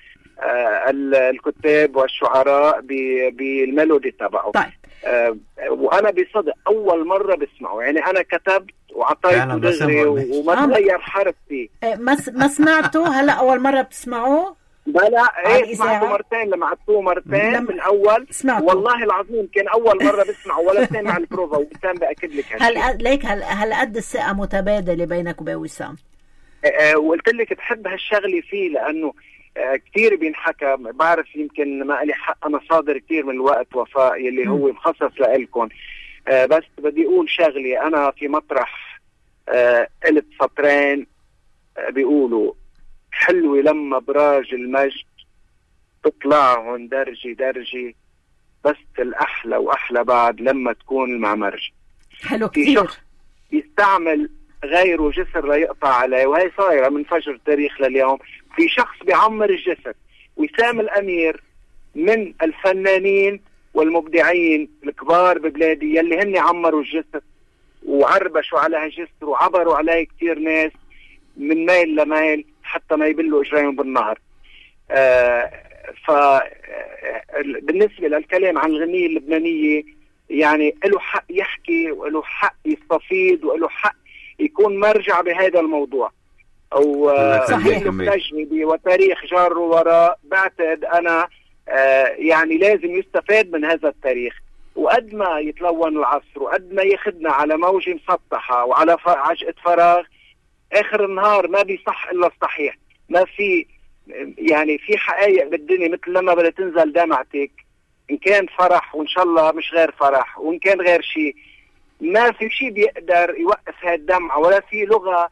الكتاب والشعراء بالميلودي تبعه. طيب. وأنا بصدق أول مرة بسمعه، يعني أنا كتبت وعطيته دغري وما تغير حرف فيه. ما سمعته هلا أول مرة بتسمعوه؟ لا سمعته مرتين، لما عدتوه مرتين من أول سمعته. والله العظيم كان أول مرة بسمعه ولا سامع البروفا، وسام بأكد لك هل قد الثقة متبادلة بينك وبين وسام؟ وقلت لك بحب هالشغلة فيه، لأنه كتير بينحكى. بعرف يمكن ما لي حق أنا صادر كتير من الوقت وفاء يلي هو مخصص لإلكم، بس بدي أقول شغلة. أنا في مطرح قلت سطرين بيقولوا حلوة لما براج المجد تطلعهن درجي درجي، بس الأحلى وأحلى بعد لما تكون المعمرج. حلو كتير. في شخص يستعمل غيره جسر ليقطع عليه، وهي صايرة من فجر التاريخ لليوم. في شخص بيعمر الجسر. وسام الأمير من الفنانين والمبدعين الكبار ببلادي يلي هن عمروا الجسر وعربشوا على هالجسر وعبروا عليه كتير ناس من ميل لميل حتى ما يبلوا اجريهم بالنهر. بالنسبة للكلام عن الغنية اللبنانية يعني له حق يحكي وله حق يستفيد وله حق يكون مرجع بهذا الموضوع أو تجربة وتاريخ جار وراء. بعتقد أنا يعني لازم يستفاد من هذا التاريخ، وقد ما يتلون العصر وقد ما ياخدنا على موجة مسطحة وعلى عجقة فراغ، آخر النهار ما بيصح إلا الصحيح. ما في يعني في حقائق بالدنيا مثل لما بدها تنزل دمعتك، إن كان فرح وإن شاء الله مش غير فرح وإن كان غير شيء، ما في شيء بيقدر يوقف هاي الدمعة، ولا في لغة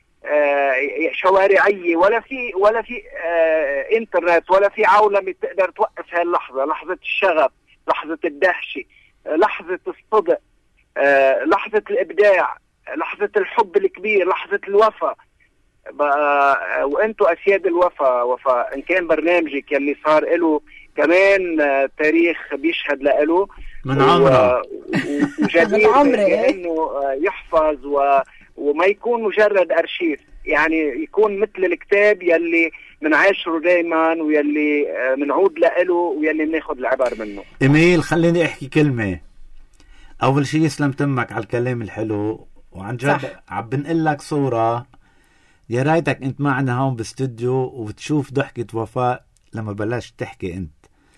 شوارعية ولا في انترنت ولا في عولمة تقدر توقف هاي اللحظة، لحظة الشغف، لحظة الدهشة، لحظة الصدق، لحظة الإبداع، لحظة الحب الكبير، لحظة الوفا. وانتو اسياد الوفا ان كان برنامجك يلي صار له كمان تاريخ بيشهد له من عمره وجدير انه يحفظ وما يكون مجرد ارشيف، يعني يكون مثل الكتاب يلي منعاشره دايما ويلي منعود له ويلي بناخذ العبر منه. إيميل خليني احكي كلمة. اول شيء يسلم تمك على الكلام الحلو، وعن جد عم بنقل لك صورة يا ريتك انت معنا هون باستوديو وبتشوف ضحكة وفاء لما بلشت تحكي انت.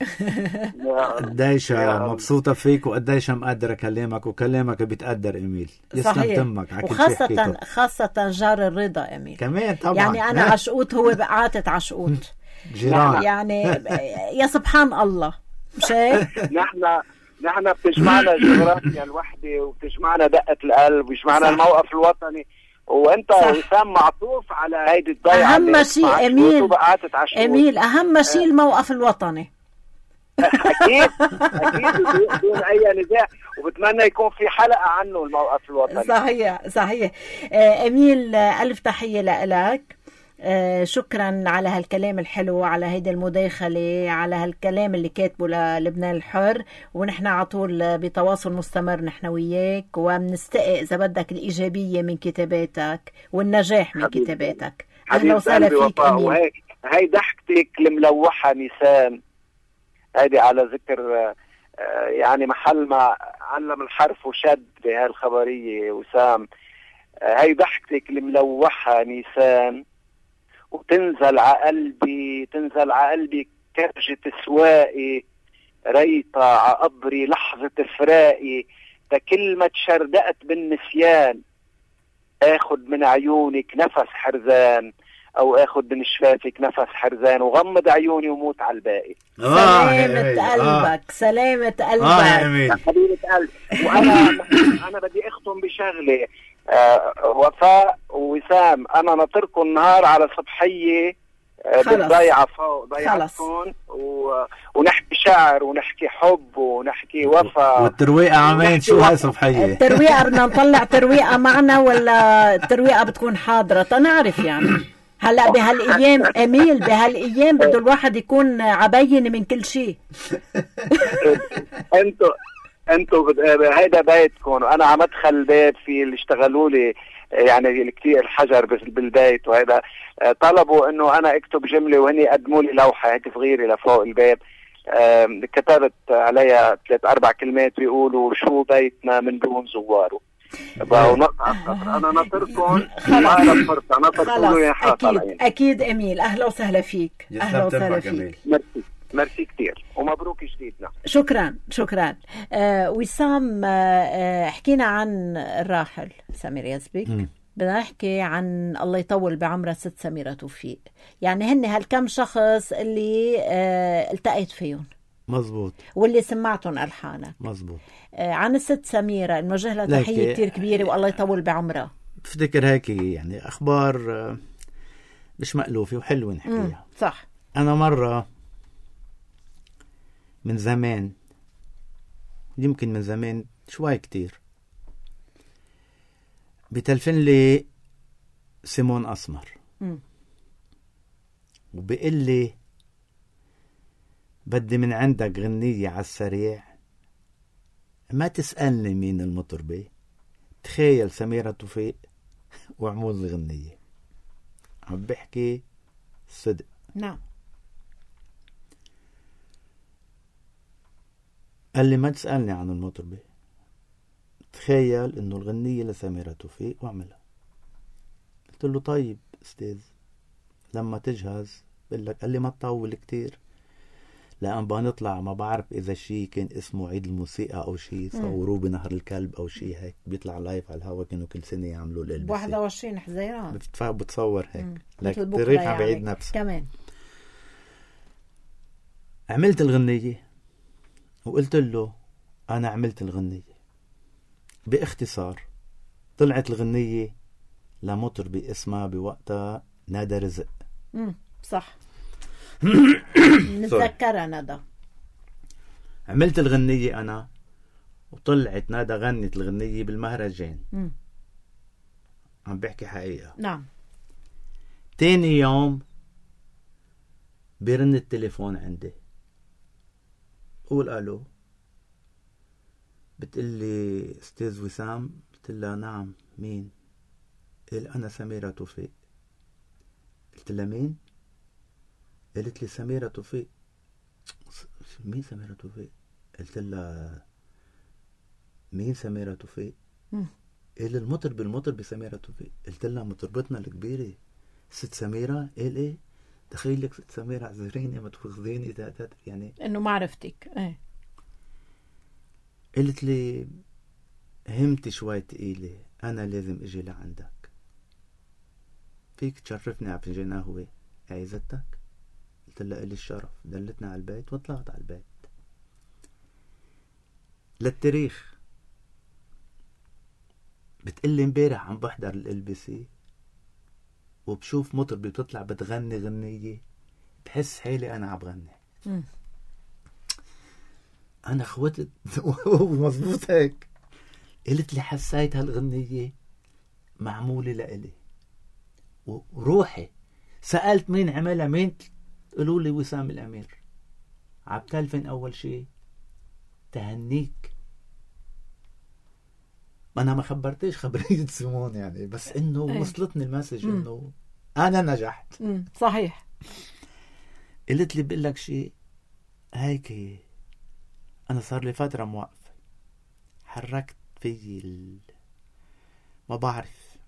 قديش مبسوطة فيك وقديش مقدرة كلامك، وكلامك بيتقدر إيميل. يسلم تمك على كل شيء حكيته، خاصة جار الرضا إيميل كمان طبعا. يعني أنا عشقوت هو بقعتت عشقوت جيران يعني يا سبحان الله. مش هيك؟ نحن بتجمعنا جغرافيا الوحدة وبتجمعنا دقة القلب وبيجمعنا الموقف الوطني، وانت وسام معطوف على هيدي الضيعة. اهم شيء اميل اهم شيء الموقف الوطني. اكيد بدون اي نزاع، وبتمنى يكون في حلقة عنه الموقف الوطني. صحيح اميل، الف تحية لك. شكرا على هالكلام الحلو، على هيدا المداخلة، على هالكلام اللي كاتبه للبنان الحر، ونحن على طول بتواصل مستمر نحن وياك، وبنستقي إذا بدك الإيجابية من كتاباتك والنجاح من كتاباتك. أهلا وسهلا فيك أمين. هاي ضحكتك الملوحة نيسان، هيدي على ذكر يعني محل ما علم الحرف وشد بهاي الخبرية وسام. هاي ضحكتك الملوحة نيسان، وتنزل على قلبي كرجة سوائي، ريطة عقبري لحظة فراقي، كلمة شردقت بالنسيان، اخد من عيونك نفس حرزان، او اخد من شفافك نفس حرزان، وغمض عيوني وموت على الباقي. سلامة قلبك سلامة قلبك حبيبة قلب. وانا بدي اختم بشغلة. وفاء ووسام، انا نطركم النهار على صبحية بالضيعة فوق ضيعتكم، ونحكي شعر ونحكي حب ونحكي وفاء والترويقة عمين. شو هاي صبحية؟ الترويقة بدنا نطلع ترويقة معنا ولا الترويقة بتكون حاضرة؟ تنعرف يعني هلا بهالايام اميل، بهالايام بده الواحد يكون عبين من كل شيء. انتوا هيدا بيتكم، وانا عم ادخل البيت في اللي اشتغلوا لي يعني كتير الحجر بالبيت، وهذا طلبوا انه انا اكتب جمله وهني قدموا لي لوحه هيك صغيره لفوق البيت، كتبت عليها 3-4 كلمات بيقولوا شو بيتنا من دون زواره. انا ناطركم على الفرصه، ناطركم يا حاطه. اكيد اميل، اهلا وسهلا فيك. اهلا وسهلا فيك. ميرسي كتير ومبروك جديدنا. شكرا. وسام، حكينا عن الراحل سمير يزبك، بدنا نحكي عن الله يطول بعمره ست سميرة توفيق. يعني هن هالكم شخص اللي التقيت فيهم. مزبوط. واللي سمعتهم ألحانك. مزبوط. عن الست سميرة نوجه لها تحية كتير كبيرة، والله يطول بعمرها. بفتكر هيك يعني أخبار مش مألوفة وحلوة نحكيها. صح. أنا مرة من زمان، يمكن من زمان شوي كتير، بتلفن لي سيمون أسمر وبقل لي بدي من عندك غنية على السريع ما تسألني مين المطربة، تخيل سميرة توفيق وعمود الغنية. عم بحكي صدق. نعم. قال لي ما تسألني عن المطربة، تخيل انه الغنية لسميرة توفيق واعملها. قلت له طيب استاذ لما تجهز بقول لك. قال لي ما تطول كتير لأن بنطلع ما بعرف إذا شيء كان اسمه عيد الموسيقى أو شيء صوروه بنهر الكلب أو شيء هيك بيطلع لايف على الهوا. كانوا كل سنة يعملوا الإلبسة 21 حزيران بتصور هيك لك مثل التاريخ بكرة عم بعيد يعني. نفسه. كمان عملت الغنية وقلت له أنا عملت الغنية. باختصار طلعت الغنية لمطربة اسمها بوقتها ندى رزق. صح. نتذكرها ندى. عملت الغنية أنا وطلعت ندى غنت الغنية بالمهرجان. عم بحكي حقيقة. نعم. تاني يوم بيرن التليفون عندي، قول ألو. بتقلي أستاذ وسام؟ قلت لها نعم. مين؟ قال أنا سميرة توفيق. قلت لها مين؟ قالت لي سميرة توفيق. مين سميرة توفيق؟ قلت لها مين سميرة توفيق؟ قال المطربة سميرة توفيق. قلت لها مطربتنا الكبيرة ست سميرة. قال ايه؟ تخيل لك ست سميرة اعذريني ما تاخذيني يعني انه ما عرفتك. ايه. قلت لي همتي شوي تقيلة، انا لازم اجي لعندك، فيك تشرفني على فنجان قهوة عايزتك؟ قلت لها إلي الشرف. دلتنا على البيت وطلعت على البيت. للتاريخ بتقلي امبارح عم بحضر الإلبسي وبشوف مطربة بتطلع بتغني غنية بحس حالي أنا عم بغني. أنا خوتت مظبوط هيك. قلت لي حسيت هالغنية معمولة لإلي وروحي. سألت مين عملها؟ مين؟ قالوا لي وسام الأمير. عبتلفن أول شيء تهنيك. أنا ما خبرتيش خبرية سيمون يعني، بس إنه وصلتني المسج إنه أنا نجحت. صحيح. قلت لي بقول لك شيء هيك، أنا صار لي فترة موقف، حركت في ما بعرف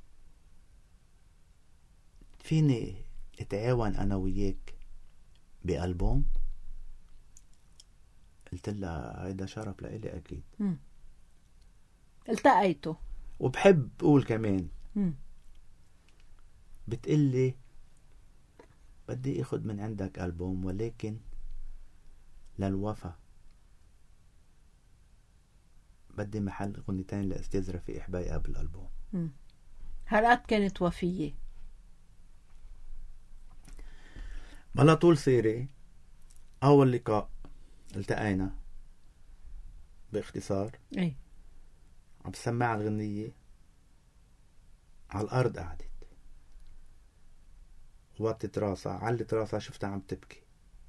فيني اتعاون أنا وياك بألبوم. قلت لها هيدا شرف لإلي أكيد. التقيته وبحب أقول كمان. بتقلي بدي أخذ من عندك ألبوم ولكن للوفا بدي محل غنيتين لأستاذ رفيق حبايقة بالألبوم. هالقد كانت وفية. بلا طول سيري أول لقاء التقينا باختصار. ايه. عم بسمع الغنية على الأرض، قعدت وطت راسها، علت راسها، شفتها عم تبكي.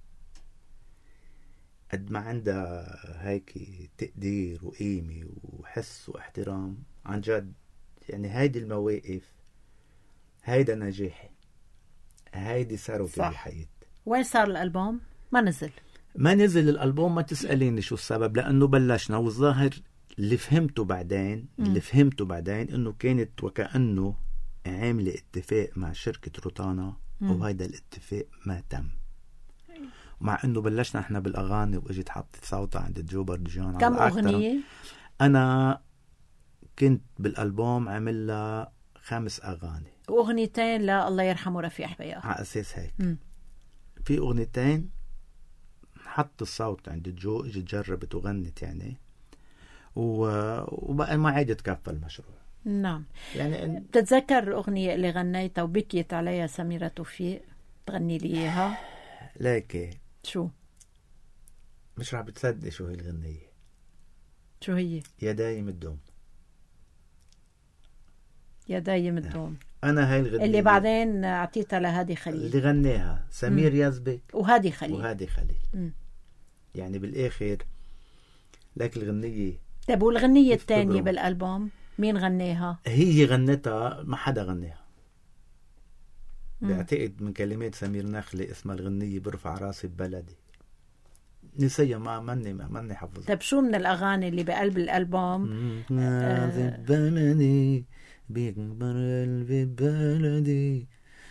قد ما عندها هيك تقدير وقيمة وحس واحترام عن جد. يعني هيدي المواقف هيدا نجاحي، هيدي ثروتي بالحياة. وين صار الألبوم؟ ما نزل الألبوم. ما تسأليني شو السبب، لأنه بلشنا والظاهر اللي فهمته بعدين إنه كانت وكأنه عاملة اتفاق مع شركة روتانا وهيدا الاتفاق ما تم. مع إنه بلشنا إحنا بالأغاني وإجت حطت صوتها عند جوبر ديجان. كم أغنية؟ أنا كنت بالألبوم عملها 5 أغاني وأغنيتين لا الله يرحمه رفيق حبايقة على أساس هيك. في أغنيتين حط الصوت عند جو، اجت جربت وغنت يعني وبقى ما عادت كفى المشروع. نعم. يعني بتتذكر الأغنية اللي غنيتها وبكيت عليها سميرة توفيق؟ تغني لي إياها. ليكي شو؟ مش رح بتصدق شو هي الغنية. شو هي؟ يا دايم الدوم. يا دايم الدوم. أنا هاي الغنية اللي بعدين أعطيتها لهادي خليل اللي غناها سمير يزبك وهادي خليل. يعني بالآخر لك الغنية طيب والغنية الثانية بالألبوم مين غنيها؟ هي غنتها، ما حدا غنيها. بعتقد من كلمات سمير نخلي اسمها الغنية برفع راسي ببلدي. نسيها، ماني حافظ. طيب شو من الأغاني اللي بقلب الألبوم؟ راسي ببلدي بيكبر قلبي ببلدي.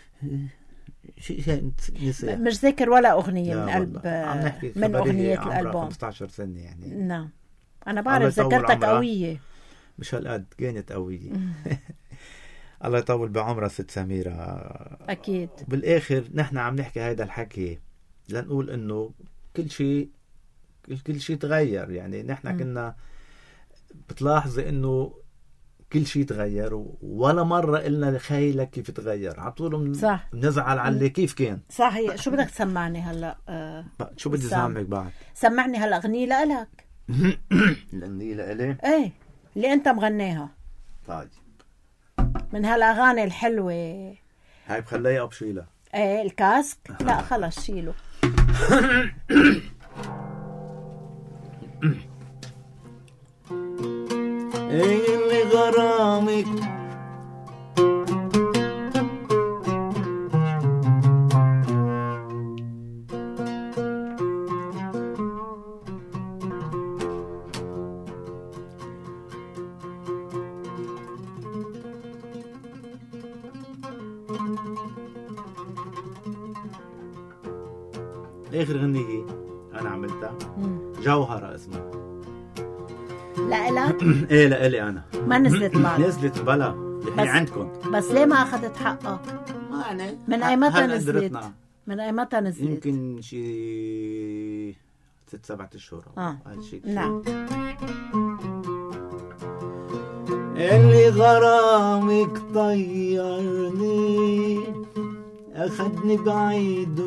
مش ذاكر ولا أغنية من قلب من أغنيات الألبوم. 15 سنة يعني. نعم أنا بعرف ذاكرتك قوية. مش هالقد كانت قوية. الله يطول بعمرها ست سميرة. أكيد. بالآخر نحن عم نحكي هيدا الحكي لنقول إنه كل شيء تغير. يعني نحن كنا بتلاحظي إنه كل شيء تغير، ولا مرة قلنا خيلك كيف تغير. عطولهم نزعل على اللي كيف كان. صحيح. شو بدك تسمعني هلا؟ شو بدي سامعك بعد؟ سمعني هلا أغنية لإلك. الأغنية لإلي؟ ايه اللي أنت مغنيها. طيب من هالأغاني الحلوة هاي بخليها بشيلها. ايه الكاسك. لا خلص شيله. ايه اللي غرامك اخر غنية انا عملتها جوهرة اسمها. لا لا ايه لإلي انا. ما نزلت بعد. نزلت بلا هي عندكم. بس ليه ما اخذت حقها؟ يعني من اي متى نزلت؟ من اي متى نزلت؟ يمكن شي 6-7 اشهر. هالشي. نعم. اللي غرامك طيرني أخدني بعيد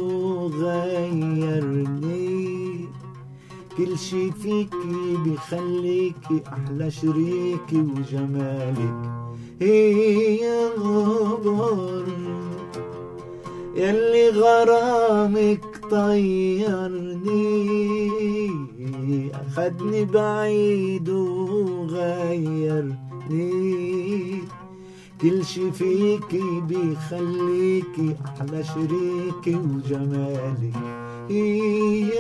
وغيرني، كل شي فيكي بيخليكي أحلى شريكي وجمالك هي غبر. يلي غرامك طيرني أخدني بعيد وغيرني، كل شي فيكي بيخليكي أحلى شريكي وجمالك هي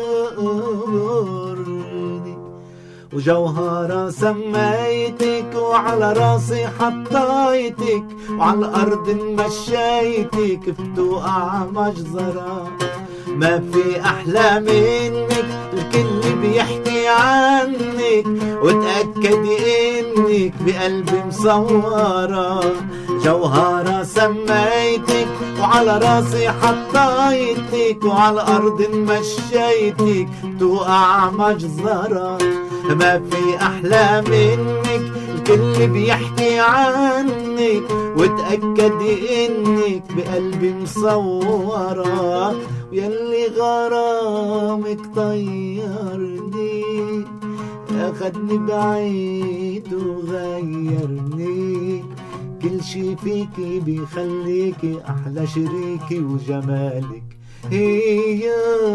أمرني. وجوهرة سميتك وعلى راسي حطيتك، وعلى الأرض مشيتك بتوقع مجزرة. ما في أحلى منك، الكل بيحكي عنك، وتأكدي إنك بقلبي مصورة. جوهرة سميتك وعلى راسي حطيتك، وعلى الأرض مشيتك توقع مجزرة. ما في أحلى منك، الكل بيحكي عنك، وتأكدي إنك بقلبي مصورة. ويلي غرامك طيرني أخدني بعيد وغيرني، كل شي فيكي بيخليكي أحلى شريكي وجمالك هي.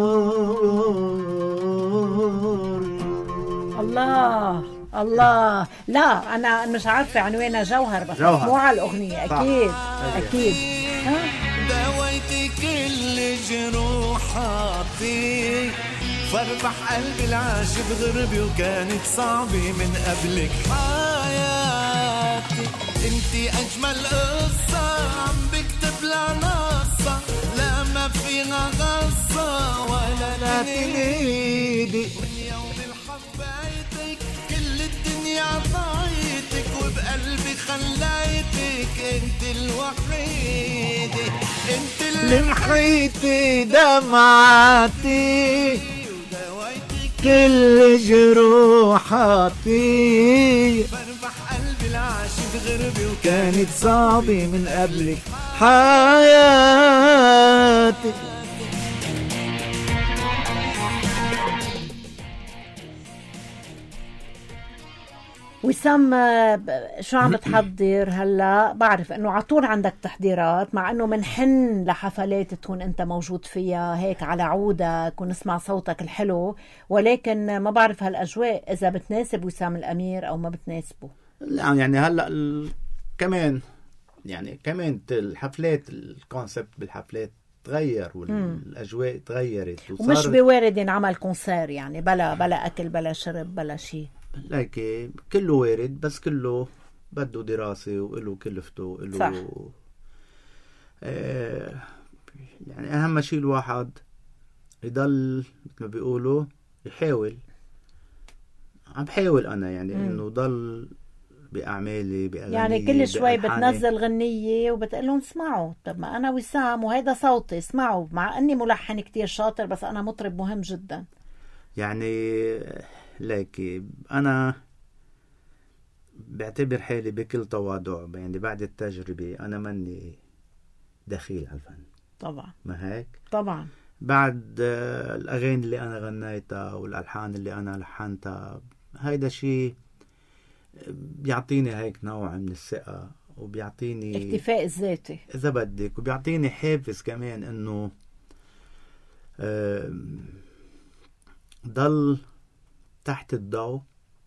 الله الله. لا أنا مش عارفة عنوانها جوهر، بس مو على الأغنية. أكيد أكيد. داويتي كل جروحاتي، فرح قلبي العاشق بغربي، وكانت صعبة من قبلك حياتي. انتي أجمل قصة عم بكتب لنصة، لا ما فيها غصة ولا تنيدي. من يوم الحبيتك كل الدنيا ضايتك، وبقلبي خليتك انت الوحيدة، انت اللي محيتي دمعتي، كل جروحاتي. فرح قلبي العاشق غربي، وكانت صعبة من قبلك حياتي. وسام، شو عم تحضر هلا؟ بعرف انه عطول عندك تحضيرات، مع انه منحن لحفلات تكون انت موجود فيها هيك على عودك ونسمع صوتك الحلو، ولكن ما بعرف هالاجواء اذا بتناسب وسام الامير او ما بتناسبه. لا يعني هلا كمان يعني كمان الحفلات، الكونسبت بالحفلات تغير والاجواء تغيرت ومش بوارد ينعمل كونسير يعني بلا اكل بلا شرب بلا شيء. لكن كله وارد، بس كله بده دراسة وله كلفته وله صح. يعني أهم شيء الواحد يضل مثل ما بيقولوا يحاول. عم بحاول أنا يعني إنه ضل بأعمالي بأغاني، يعني كل شوي بتنزل غنية وبتقلهم اسمعوا، طب ما أنا وسام وهيدا صوتي اسمعوا، مع أني ملحن كتير شاطر بس أنا مطرب مهم جدا. يعني لكن أنا بعتبر حالي بكل تواضع يعني بعد التجربة أنا مني دخيل على الفن طبعا. ما هيك؟ طبعا. بعد الأغاني اللي أنا غنيتها والألحان اللي أنا لحنتها، هيدا شيء بيعطيني هيك نوع من الثقة وبيعطيني اكتفاء الذاتي إذا بدك، وبيعطيني حافز كمان إنه ضل تحت الضوء.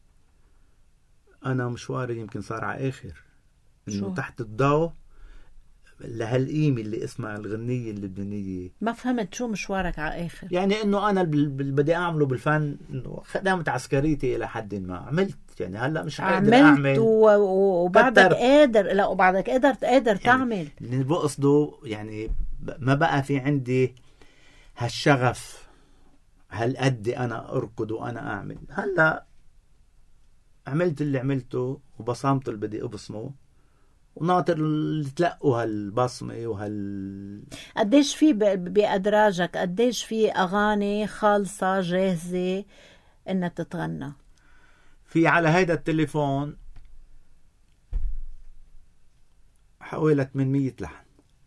أنا مشواري يمكن صار على آخر، إنه تحت الضوء لهالقيمة اللي اسمها الغنية اللبنانية. ما فهمت شو مشوارك على آخر؟ يعني إنه أنا بدي أعمله بالفن، إنه خدمت عسكريتي إلى حد ما، عملت يعني هلا مش قادر أعمل وبعدك قادر، لا وبعدك قادر تعمل. اللي بقصده يعني ما بقى في عندي هالشغف هالقد أنا أركض وأنا أعمل. هلا عملت اللي عملته وبصمت اللي بدي أبصمه وناطر اللي تلقوا هالبصمة قديش في بأدراجك، قديش في أغاني خالصة جاهزة إنها تتغنى؟ في على هيدا التليفون حوالي 800 لحن.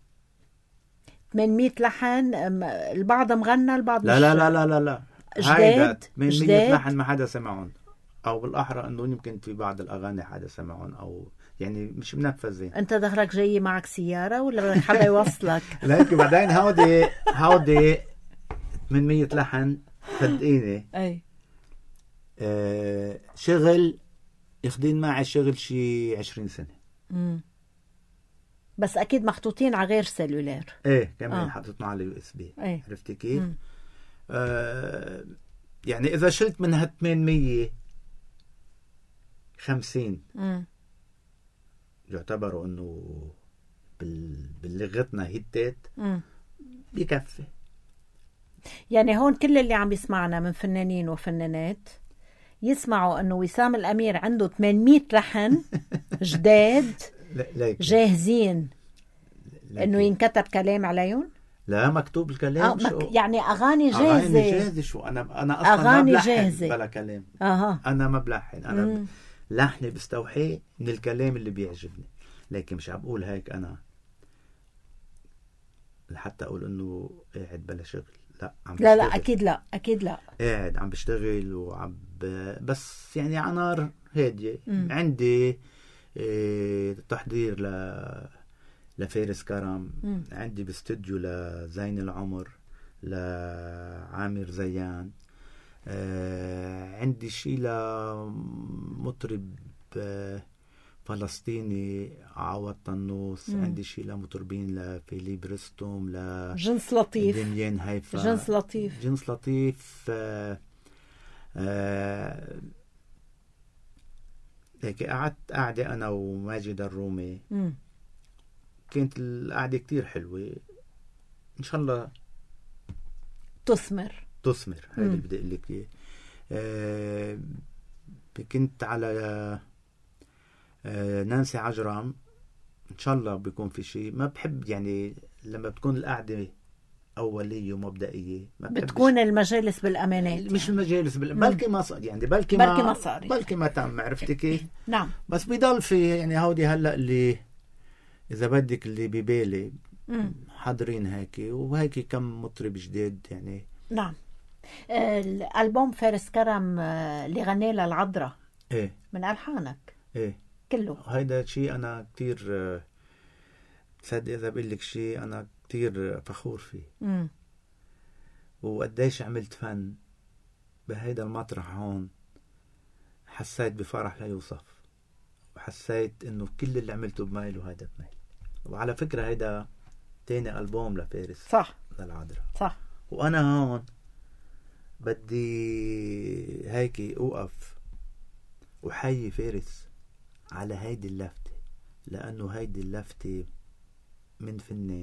800 لحن؟ البعض مغنى البعض لا مش. لا لا لا لا لا جداد 800 لحن ما حدا سمعهم، او بالاحرى انه يمكن في بعض الاغاني حدا سمعهم او يعني مش منفذين. انت دخلك جاي معك سياره ولا بدك حدا يوصلك؟ لكن بعدين هودي 800 لحن صدقيني. اي شغل ياخدين معي شغل شي 20 سنه. بس اكيد مخطوطين على غير سيلولار. ايه كمان حطيتنا على USB. ايه. عرفتي كيف؟ يعني اذا شلت منها 850 يعتبروا انه بلغتنا هيتات بكفي. يعني هون كل اللي عم يسمعنا من فنانين وفنانات يسمعوا انه وسام الامير عنده 800 لحن جداد جاهزين انه ينكتب كلام عليهم. لا مكتوب الكلام يعني اغاني جاهزه. اغاني جاهزه. شو انا اصلا أغاني ما بلحن جاهزة بلا كلام. انا ما بلحن، انا لحني بستوحيه من الكلام اللي بيعجبني، لكن مش عم بقول هيك انا لحتى اقول انه قاعد بلا شغل. لا عم لا لا اكيد لا اكيد لا، قاعد عم بشتغل بس يعني على نار هاديه. عندي تحضير لفارس كرم، عندي باستوديو لزين العمر، لعامر زيان، عندي شيء لمطرب فلسطيني عوض طنوس، عندي شيء لمطربين لفيليب رستم، جنس لطيف، دميان هيفا، جنس لطيف. هيك قعدت قاعدة أنا وماجد الرومي. كانت القعدة كتير حلوة، إن شاء الله تثمر. هذا اللي بدي أقول لك إياه. كنت على نانسي عجرم، إن شاء الله بيكون في شيء. ما بحب يعني لما بتكون القعدة أولية ومبدئية بتكون المجالس بالأمانات، مش المجالس بلكي ما صار يعني بلكي ما تم. عرفتي كيف؟ نعم. بس بيضل في يعني هودي هلأ اللي إذا بدك اللي ببالي حاضرين هيك وهيك كم مطرب جديد يعني. نعم. الألبوم فارس كرم اللي غني للعذراء ايه من ألحانك ايه كله. هيدا شيء انا كتير تصدق اذا بقول لك شيء انا كتير فخور فيه. وقديش عملت فن بهيدا المطرح هون. حسيت بفرح لا يوصف، وحسيت انه كل اللي عملته بميل وهيدا بميل. وعلى فكرة هيدا تاني ألبوم لفارس صح للعذراء. صح. وانا هون بدي هيك اوقف وحيي فارس على هيدي اللفتة، لانه هيدي اللفتة من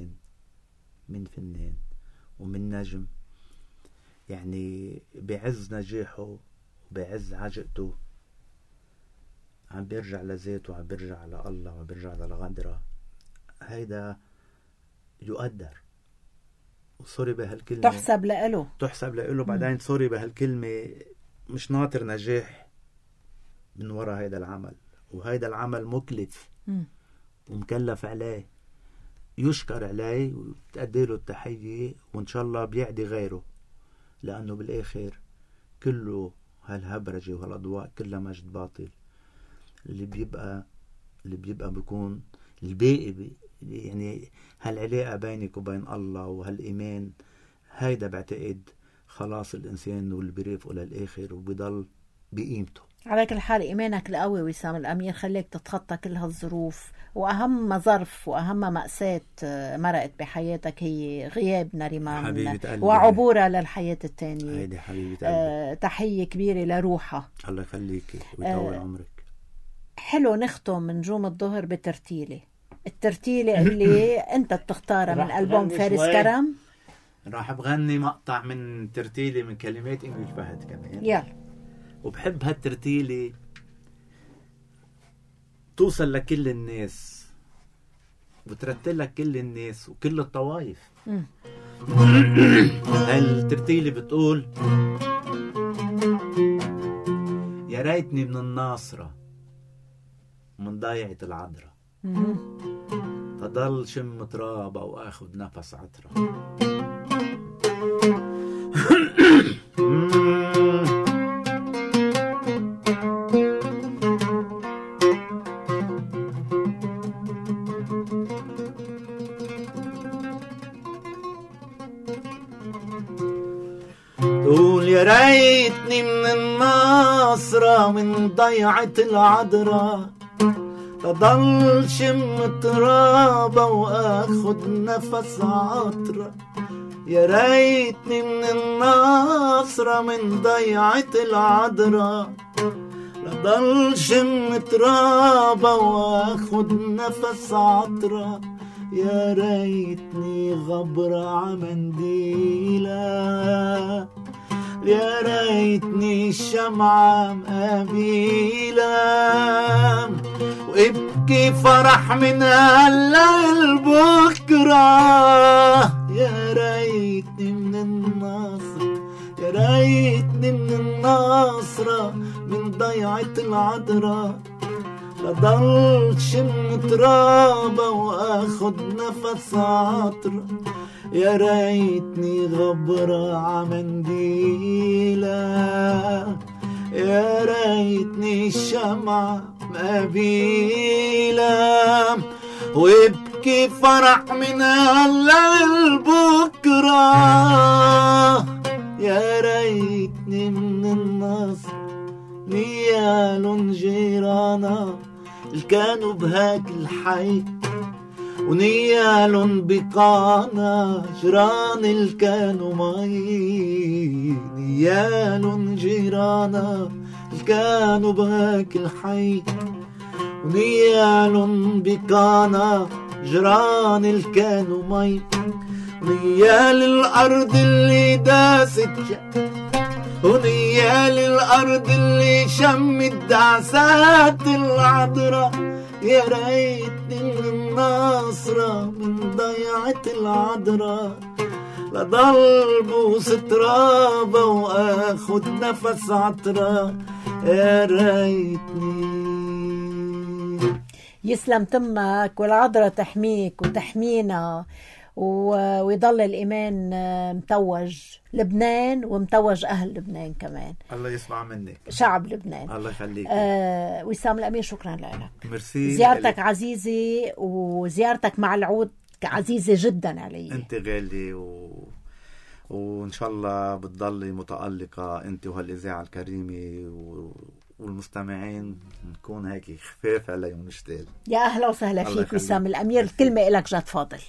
فنان ومن نجم، يعني بعز نجاحه وبعز عجقته عم بيرجع لذاته وعم بيرجع لله وعم بيرجع للغدرة. هيدا يقدر. وصوري بهالكلمة تحسب له. بعدين صوري بهالكلمة مش ناطر نجاح من وراء هيدا العمل، وهيدا العمل مكلف ومكلف عليه، يشكر عليه وتأدي له التحية، وإن شاء الله بيعدي غيره، لأنه بالآخر كله هالهبرجة وهالأضواء كلها مجد باطل. اللي بيبقى بيكون الباقي يعني هالعلاقة بينك وبين الله وهالإيمان، هيدا بعتقد خلاص الإنسان واللي بيرافقه للآخر وبيضل بقيمته. على كل حال إيمانك القوي وسام الأمير خليك تتخطى كل هالظروف، وأهم ظرف وأهم مأساة مرقت بحياتك هي غياب نريمان وعبورها للحياة التانية. هيدي حبيبة تحية كبيرة لروحها، الله يخليك ويطول عمرك. حلو نختم نجوم الظهر بترتيلة، الترتيلة اللي أنت بتختارها من ألبوم فارس كرم. راح بغني مقطع من ترتيلة من كلمات إنجيل فهد كمان. يلا. وبحب هالترتيلة توصل لكل الناس وترتلك كل الناس وكل الطوائف. هالترتيلة بتقول: يا ريتني من الناصرة من ضيعة العذراء، فضل شم ترابة وآخذ نفس عطرة. تقول يا ريتني من الناصرة من ضيعة العذراء، فضل شم ترابة وآخد نفس عطرة. يا ريتني من الناصرة من ضيعة العذراء، فضل شم ترابة وآخد نفس عطرة. يا ريتني غبرة عمنديلة، يا ريتني الشمعة مقابيلة، وابكي فرح من هلا لبكرة. يا ريتني من الناصرة، يا ريتني من الناصرة من ضيعة العذراء، لضل شم ترابة وآخد نفس عطرة. يا ريتني غبرة عمنديلة، يا ريتني الشمعة مقابيلة، وابكي فرح من هلا لبكرة. يا ريتني من النصر نيال جيرانا الكانوا بهاك الحي، ونيال بقانا جران الكانوا مي. نيال جيرانا الكانوا بهاك الحي، ونيال بقانا جران الكانوا مي. ونيال الأرض اللي داست، ونيال الأرض اللي شمت دعسات العذراء. يا ريتني من الناصرة من ضيعة العذراء، لضل بوس ترابة وآخد نفس عطرة. يا ريتني. يسلم تمك والعذراء تحميك وتحمينا ويضل الإيمان متوج لبنان ومتوج أهل لبنان كمان. الله يسمع منك شعب لبنان. الله يخليك. وسام الأمير شكرا لك. ميرسي. زيارتك عزيزة وزيارتك مع العود عزيزة جدا علي. أنت غالي وإن شاء الله بتضلي متألقة أنت وهالإذاعة الكريمة والمستمعين نكون هيك خفاف عليهم نشتغل. يا أهلا وسهلا فيك وسام الأمير. الكلمة إلك جد فاضل.